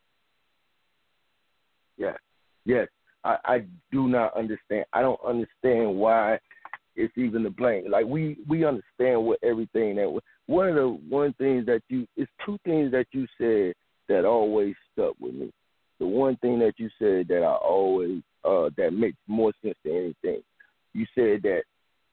Yeah, yes. I, I do not understand. I don't understand why it's even the blame. Like we, we understand what everything that one of the one things that you it's two things that you said that always stuck with me. The one thing that you said that I always uh, that makes more sense than anything. You said that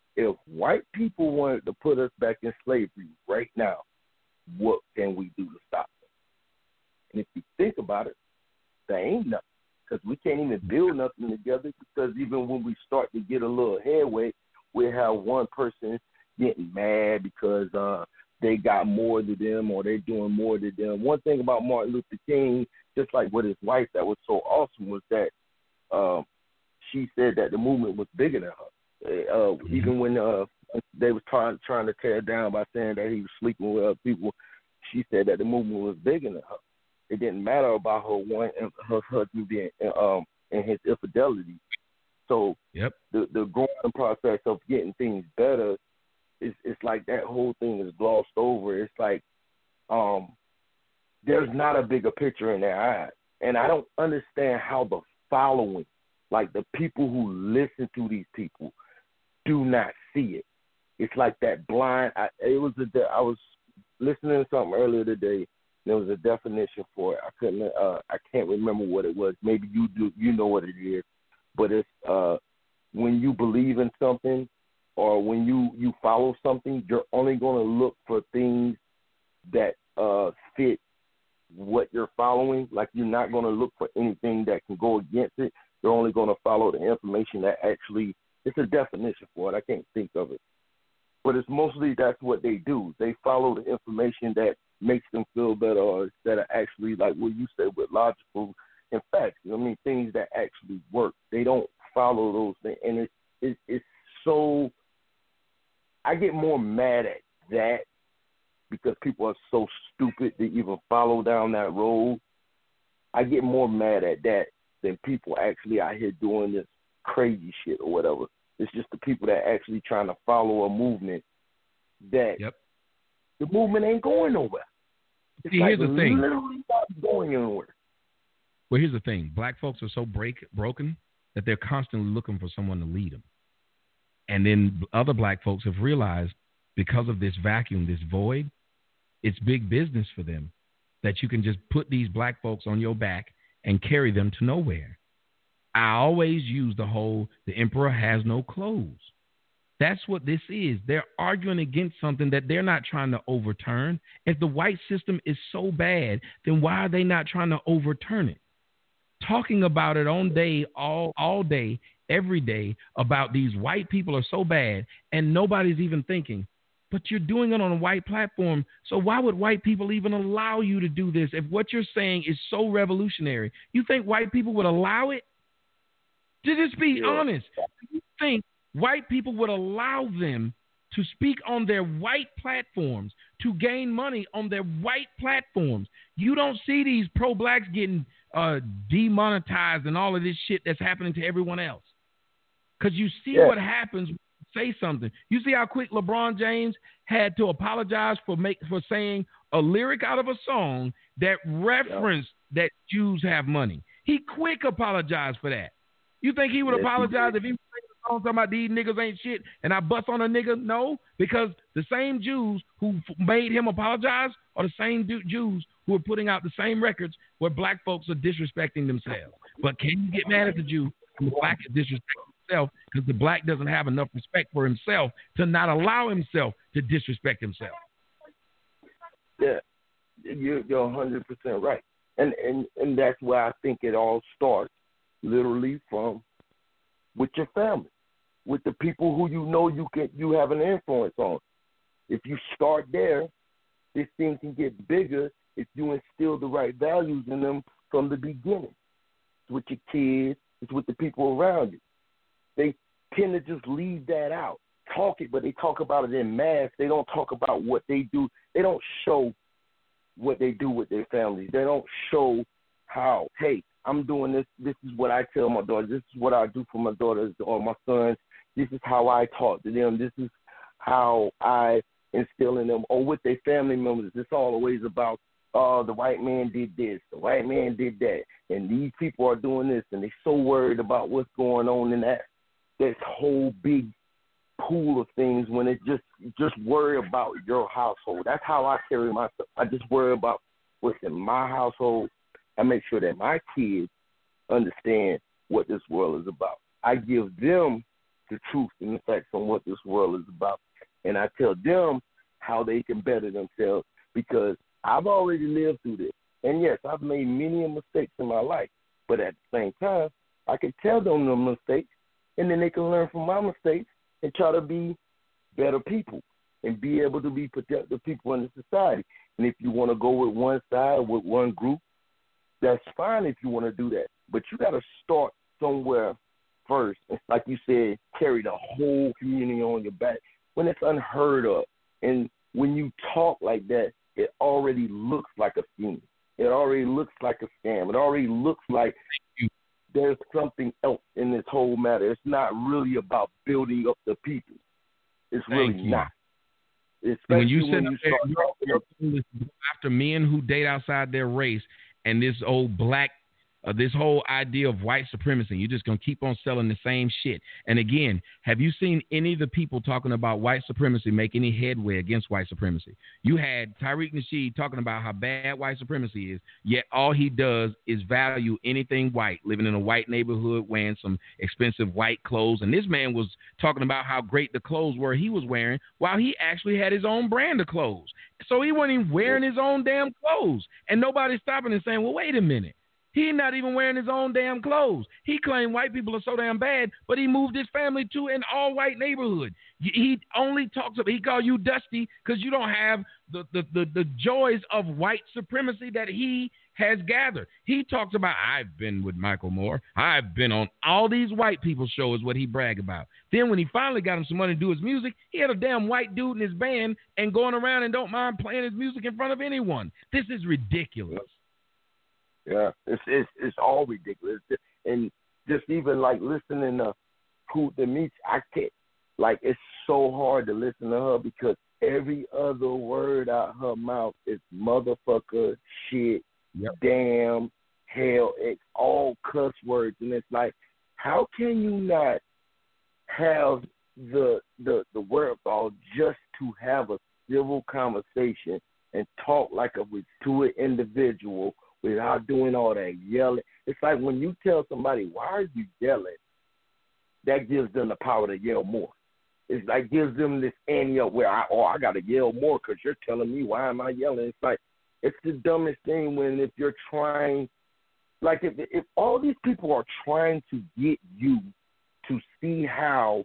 if white people wanted to put us back in slavery right now, what can we do to stop them? And if you think about it, there ain't nothing, because we can't even build nothing together, because even when we start to get a little headway, we have one person getting mad because uh, they got more than them or they're doing more than them. One thing about Martin Luther King, just like with his wife, that was so awesome was that um, she said that the movement was bigger than her. Uh, even when uh, they was trying trying to tear it down by saying that he was sleeping with other people, she said that the movement was bigger than her. It didn't matter about her one her husband being um and his infidelity. So yep. the the growing process of getting things better is it's like that whole thing is glossed over. It's like um there's not a bigger picture in their eyes, and I don't understand how the following, like the people who listen to these people, do not see it. It's like that blind. I, it was a. I was listening to something earlier today. There was a definition for it. I couldn't. Uh, I can't remember what it was. Maybe you do. You know what it is. But it's uh, when you believe in something, or when you, you follow something, you're only going to look for things that uh, fit what you're following. Like you're not going to look for anything that can go against it. You're only going to follow the information that actually. It's a definition for it. I can't think of it. But it's mostly that's what they do. They follow the information that makes them feel better, or that are actually, like what you said, with logical and facts. I mean, things that actually work. They don't follow those things. And it's, it, it's so, I get more mad at that because people are so stupid to even follow down that road. I get more mad at that than people actually out here doing this crazy shit or whatever. It's just the people that actually trying to follow a movement that yep. the movement ain't going nowhere. It's See, like here's the thing. Literally not going anywhere. Well, here's the thing. Black folks are so break broken that they're constantly looking for someone to lead them. And then other black folks have realized because of this vacuum, this void, it's big business for them that you can just put these black folks on your back and carry them to nowhere. I always use the whole, the emperor has no clothes. That's what this is. They're arguing against something that they're not trying to overturn. If the white system is so bad, then why are they not trying to overturn it? Talking about it on day, all, all day, every day, about these white people are so bad, and nobody's even thinking, but you're doing it on a white platform, so why would white people even allow you to do this if what you're saying is so revolutionary? You think white people would allow it? To just be yeah. honest, you think white people would allow them to speak on their white platforms, to gain money on their white platforms? You don't see these pro-blacks getting uh, demonetized and all of this shit that's happening to everyone else. Because you see yeah. what happens when you say something. You see how quick LeBron James had to apologize for make, for saying a lyric out of a song that referenced yeah. that Jews have money. He quick apologized for that. You think he would yes, apologize he if he was saying a song talking about these niggas ain't shit and I bust on a nigga? No, because the same Jews who f- made him apologize are the same du- Jews who are putting out the same records where black folks are disrespecting themselves. But can you get mad at the Jew when the black is disrespecting himself because the black doesn't have enough respect for himself to not allow himself to disrespect himself? Yeah, you're, you're one hundred percent right. And, and, and that's where I think it all starts. Literally from with your family, with the people who you know you can you have an influence on. If you start there, this thing can get bigger if you instill the right values in them from the beginning. It's with your kids, it's with the people around you. They tend to just leave that out. Talk it, but they talk about it in mass. They don't talk about what they do. They don't show what they do with their families. They don't show how, hey, I'm doing this. This is what I tell my daughters. This is what I do for my daughters or my sons. This is how I talk to them. This is how I instill in them. Or with their family members, it's always about, oh, the white man did this. The white man did that. And these people are doing this. And they're so worried about what's going on in that, that whole big pool of things when it's just, just worry about your household. That's how I carry myself. I just worry about what's in my household. I make sure that my kids understand what this world is about. I give them the truth and the facts on what this world is about. And I tell them how they can better themselves because I've already lived through this. And, yes, I've made many mistakes in my life. But at the same time, I can tell them the mistakes, and then they can learn from my mistakes and try to be better people and be able to be productive people in the society. And if you want to go with one side, with one group, that's fine if you want to do that. But you got to start somewhere first. Like you said, carry the whole community on your back when it's unheard of. And when you talk like that, it already looks like a scheme. It already looks like a scam. It already looks like there's something else in this whole matter. It's not really about building up the people. It's Thank really you. not. Especially when you sit when up you there start you're after men who date outside their race and this old black, uh, this whole idea of white supremacy, you're just going to keep on selling the same shit. And again, have you seen any of the people talking about white supremacy make any headway against white supremacy? You had Tariq Nasheed talking about how bad white supremacy is, yet all he does is value anything white, living in a white neighborhood, wearing some expensive white clothes. And this man was talking about how great the clothes were he was wearing while he actually had his own brand of clothes. So he wasn't even wearing his own damn clothes. And nobody's stopping and saying, well, wait a minute. He's not even wearing his own damn clothes. He claimed white people are so damn bad, but he moved his family to an all-white neighborhood. He only talks about, he called you Dusty because you don't have the, the, the, the joys of white supremacy that he has gathered. He talks about, I've been with Michael Moore. I've been on all these white people shows, what he brag about. Then when he finally got him some money to do his music, he had a damn white dude in his band and going around and don't mind playing his music in front of anyone. This is ridiculous. Yeah, it's it's it's all ridiculous, and just even like listening to who the meets, I can't, like it's so hard to listen to her because every other word out her mouth is motherfucker, shit, yep. damn, hell, it's all cuss words, and it's like, how can you not have the the the wherewithal just to have a civil conversation and talk like a to an individual without doing all that yelling? It's like when you tell somebody, why are you yelling? That gives them the power to yell more. It's like gives them this ante up where I, oh, I got to yell more because you're telling me why am I yelling? It's like, it's the dumbest thing when if you're trying, like if, if all these people are trying to get you to see how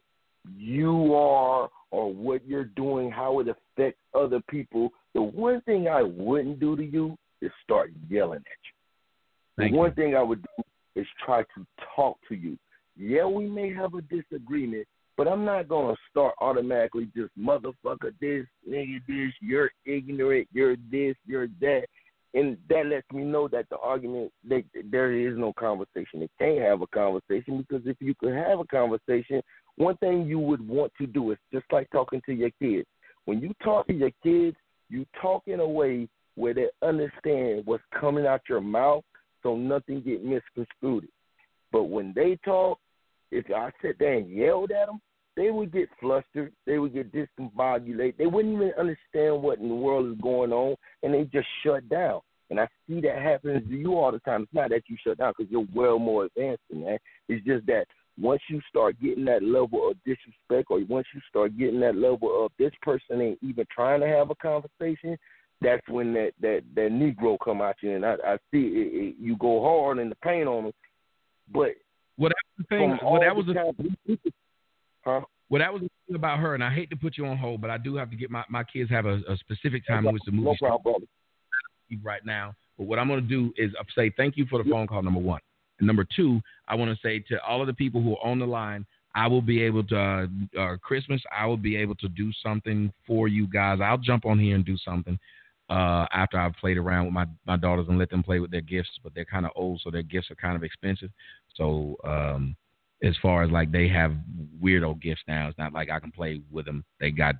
you are or what you're doing, how it affects other people, the one thing I wouldn't do to you is start yelling at you. Thank the one you. thing I would do is try to talk to you. Yeah, we may have a disagreement, but I'm not going to start automatically just motherfucker this, nigga this, you're ignorant, you're this, you're that. And that lets me know that the argument, they, there is no conversation. They can't have a conversation because if you could have a conversation, one thing you would want to do is just like talking to your kids. When you talk to your kids, you talk in a way where they understand what's coming out your mouth so nothing get misconstrued. But when they talk, if I sit there and yelled at them, they would get flustered. They would get discombobulated. They wouldn't even understand what in the world is going on, and they just shut down. And I see that happens to you all the time. It's not that you shut down because you're well more advanced than that. It's just that once you start getting that level of disrespect or once you start getting that level of this person ain't even trying to have a conversation, that's when that, that, that Negro come out you, and I, I see it, it, you go hard in the paint on them. But what that was the thing, what that was the time, huh? Well, that was the thing about her, and I hate to put you on hold, but I do have to get my, my kids have a, a specific time no in which the movie no problem, right now. But what I'm going to do is say thank you for the phone call, number one. And number two, I want to say to all of the people who are on the line, I will be able to, uh, uh, Christmas, I will be able to do something for you guys. I'll jump on here and do something uh, after I've played around with my, my daughters and let them play with their gifts, but they're kind of old, so their gifts are kind of expensive. So um, as far as like they have weirdo gifts now, it's not like I can play with them. They got,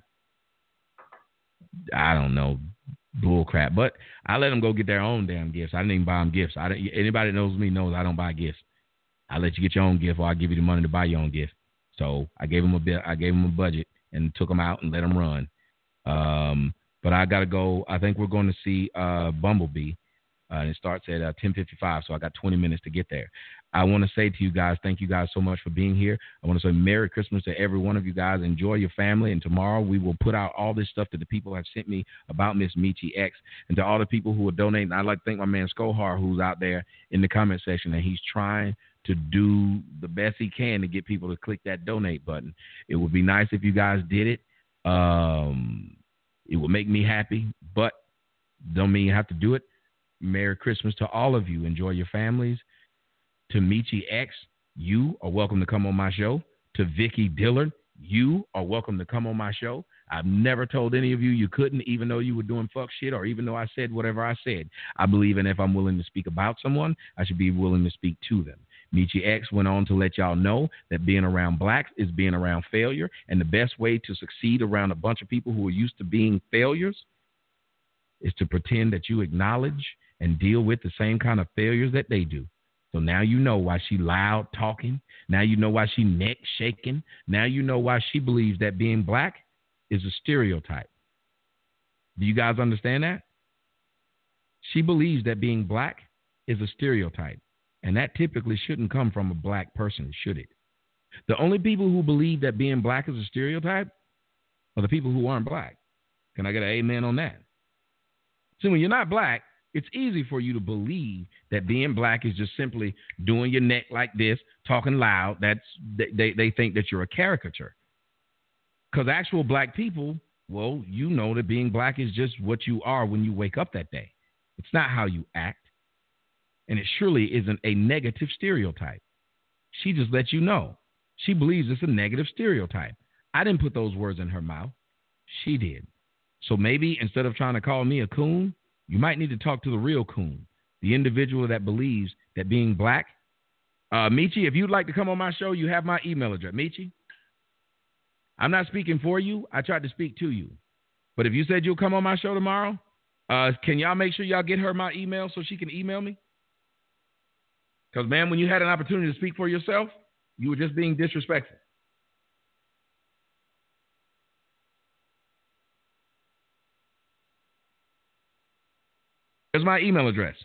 I don't know, bull crap. But I let them go get their own damn gifts. I didn't even buy them gifts. I didn't, anybody that knows me knows I don't buy gifts. I let you get your own gift, or I give you the money to buy your own gift. So I gave them a bit. I gave them a budget and took them out and let them run. Um, but I gotta go. I think we're going to see uh, Bumblebee. Uh, Uh, and it starts at uh, ten fifty-five, so I got twenty minutes to get there. I want to say to you guys, thank you guys so much for being here. I want to say Merry Christmas to every one of you guys. Enjoy your family, and tomorrow we will put out all this stuff that the people have sent me about Miss Meechie X, and to all the people who are donating. I'd like to thank my man Skohar, who's out there in the comment section, and he's trying to do the best he can to get people to click that donate button. It would be nice if you guys did it. Um, it would make me happy, but don't mean you have to do it. Merry Christmas to all of you. Enjoy your families. To Meechie X, you are welcome to come on my show. To Vicky Dillard, you are welcome to come on my show. I've never told any of you you couldn't, even though you were doing fuck shit or even though I said whatever I said. I believe in if I'm willing to speak about someone, I should be willing to speak to them. Meechie X went on to let y'all know that being around blacks is being around failure, and the best way to succeed around a bunch of people who are used to being failures is to pretend that you acknowledge and deal with the same kind of failures that they do. So now you know why she loud talking. Now you know why she neck shaking. Now you know why she believes that being black is a stereotype. Do you guys understand that? She believes that being black is a stereotype, and that typically shouldn't come from a black person, should it? The only people who believe that being black is a stereotype are the people who aren't black. Can I get an amen on that? See, when you're not black, it's easy for you to believe that being black is just simply doing your neck like this, talking loud. That's they, they think that you're a caricature. Because actual black people, well, you know that being black is just what you are when you wake up that day. It's not how you act. And it surely isn't a negative stereotype. She just lets you know. She believes it's a negative stereotype. I didn't put those words in her mouth. She did. So maybe instead of trying to call me a coon, you might need to talk to the real coon, the individual that believes that being black. Uh, Meechie, if you'd like to come on my show, you have my email address. Meechie, I'm not speaking for you. I tried to speak to you. But if you said you'll come on my show tomorrow, uh, can y'all make sure y'all get her my email so she can email me? Because, man, when you had an opportunity to speak for yourself, you were just being disrespectful. Here's my email address.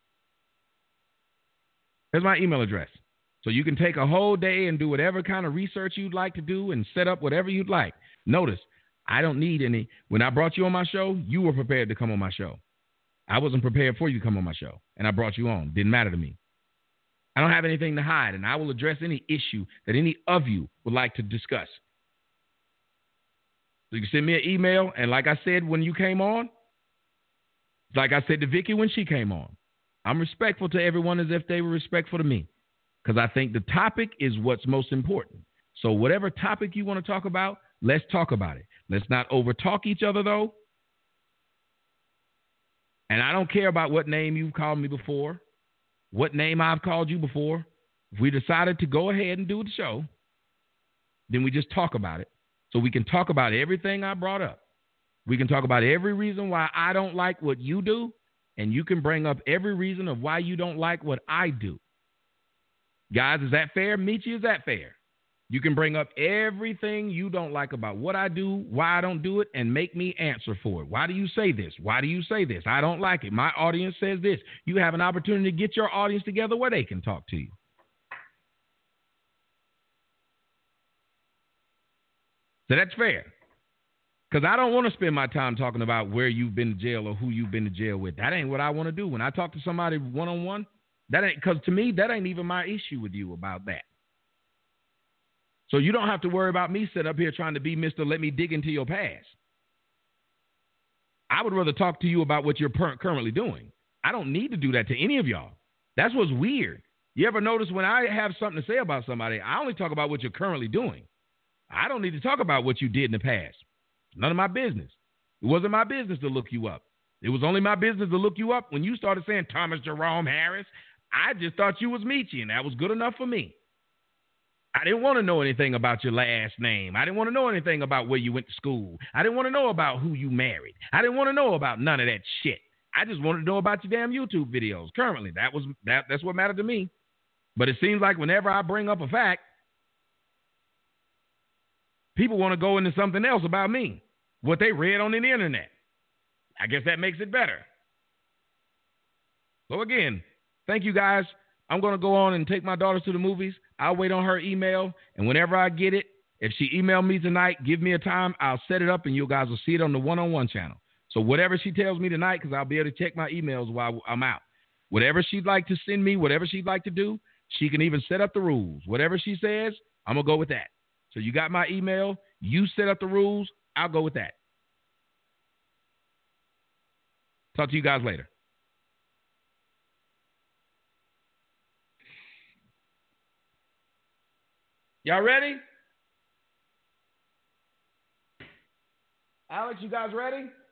Here's my email address. So you can take a whole day and do whatever kind of research you'd like to do and set up whatever you'd like. Notice, I don't need any. When I brought you on my show, you were prepared to come on my show. I wasn't prepared for you to come on my show, and I brought you on. Didn't matter to me. I don't have anything to hide, and I will address any issue that any of you would like to discuss. So you can send me an email, and like I said when you came on, like I said to Vicky when she came on, I'm respectful to everyone as if they were respectful to me, because I think the topic is what's most important. So whatever topic you want to talk about, let's talk about it. Let's not over-talk each other, though. And I don't care about what name you've called me before, what name I've called you before. If we decided to go ahead and do the show, then we just talk about it. So we can talk about everything I brought up. We can talk about every reason why I don't like what you do, and you can bring up every reason of why you don't like what I do. Guys, is that fair? Meechie, is that fair? You can bring up everything you don't like about what I do, why I don't do it, and make me answer for it. Why do you say this? Why do you say this? I don't like it. My audience says this. You have an opportunity to get your audience together where they can talk to you. So that's fair. Because I don't want to spend my time talking about where you've been to jail or who you've been to jail with. That ain't what I want to do. When I talk to somebody one-on-one, that ain't, because to me, that ain't even my issue with you about that. So you don't have to worry about me sitting up here trying to be Mister Let me dig into your past. I would rather talk to you about what you're per- currently doing. I don't need to do that to any of y'all. That's what's weird. You ever notice when I have something to say about somebody, I only talk about what you're currently doing. I don't need to talk about what you did in the past. None of my business. It wasn't my business to look you up. It was only my business to look you up when you started saying Thomas Jerome Harris. I just thought you was Meechie, and that was good enough for me. I didn't want to know anything about your last name. I didn't want to know anything about where you went to school. I didn't want to know about who you married. I didn't want to know about none of that shit. I just wanted to know about your damn YouTube videos. Currently, that was that. That's what mattered to me. But it seems like whenever I bring up a fact, people want to go into something else about me, what they read on the internet. I guess that makes it better. So again, thank you guys. I'm going to go on and take my daughters to the movies. I'll wait on her email, and whenever I get it, if she emailed me tonight, give me a time, I'll set it up, and you guys will see it on the one-on-one channel. So whatever she tells me tonight, because I'll be able to check my emails while I'm out. Whatever she'd like to send me, whatever she'd like to do, she can even set up the rules. Whatever she says, I'm going to go with that. So you got my email. You set up the rules. I'll go with that. Talk to you guys later. Y'all ready? Alex, you guys ready?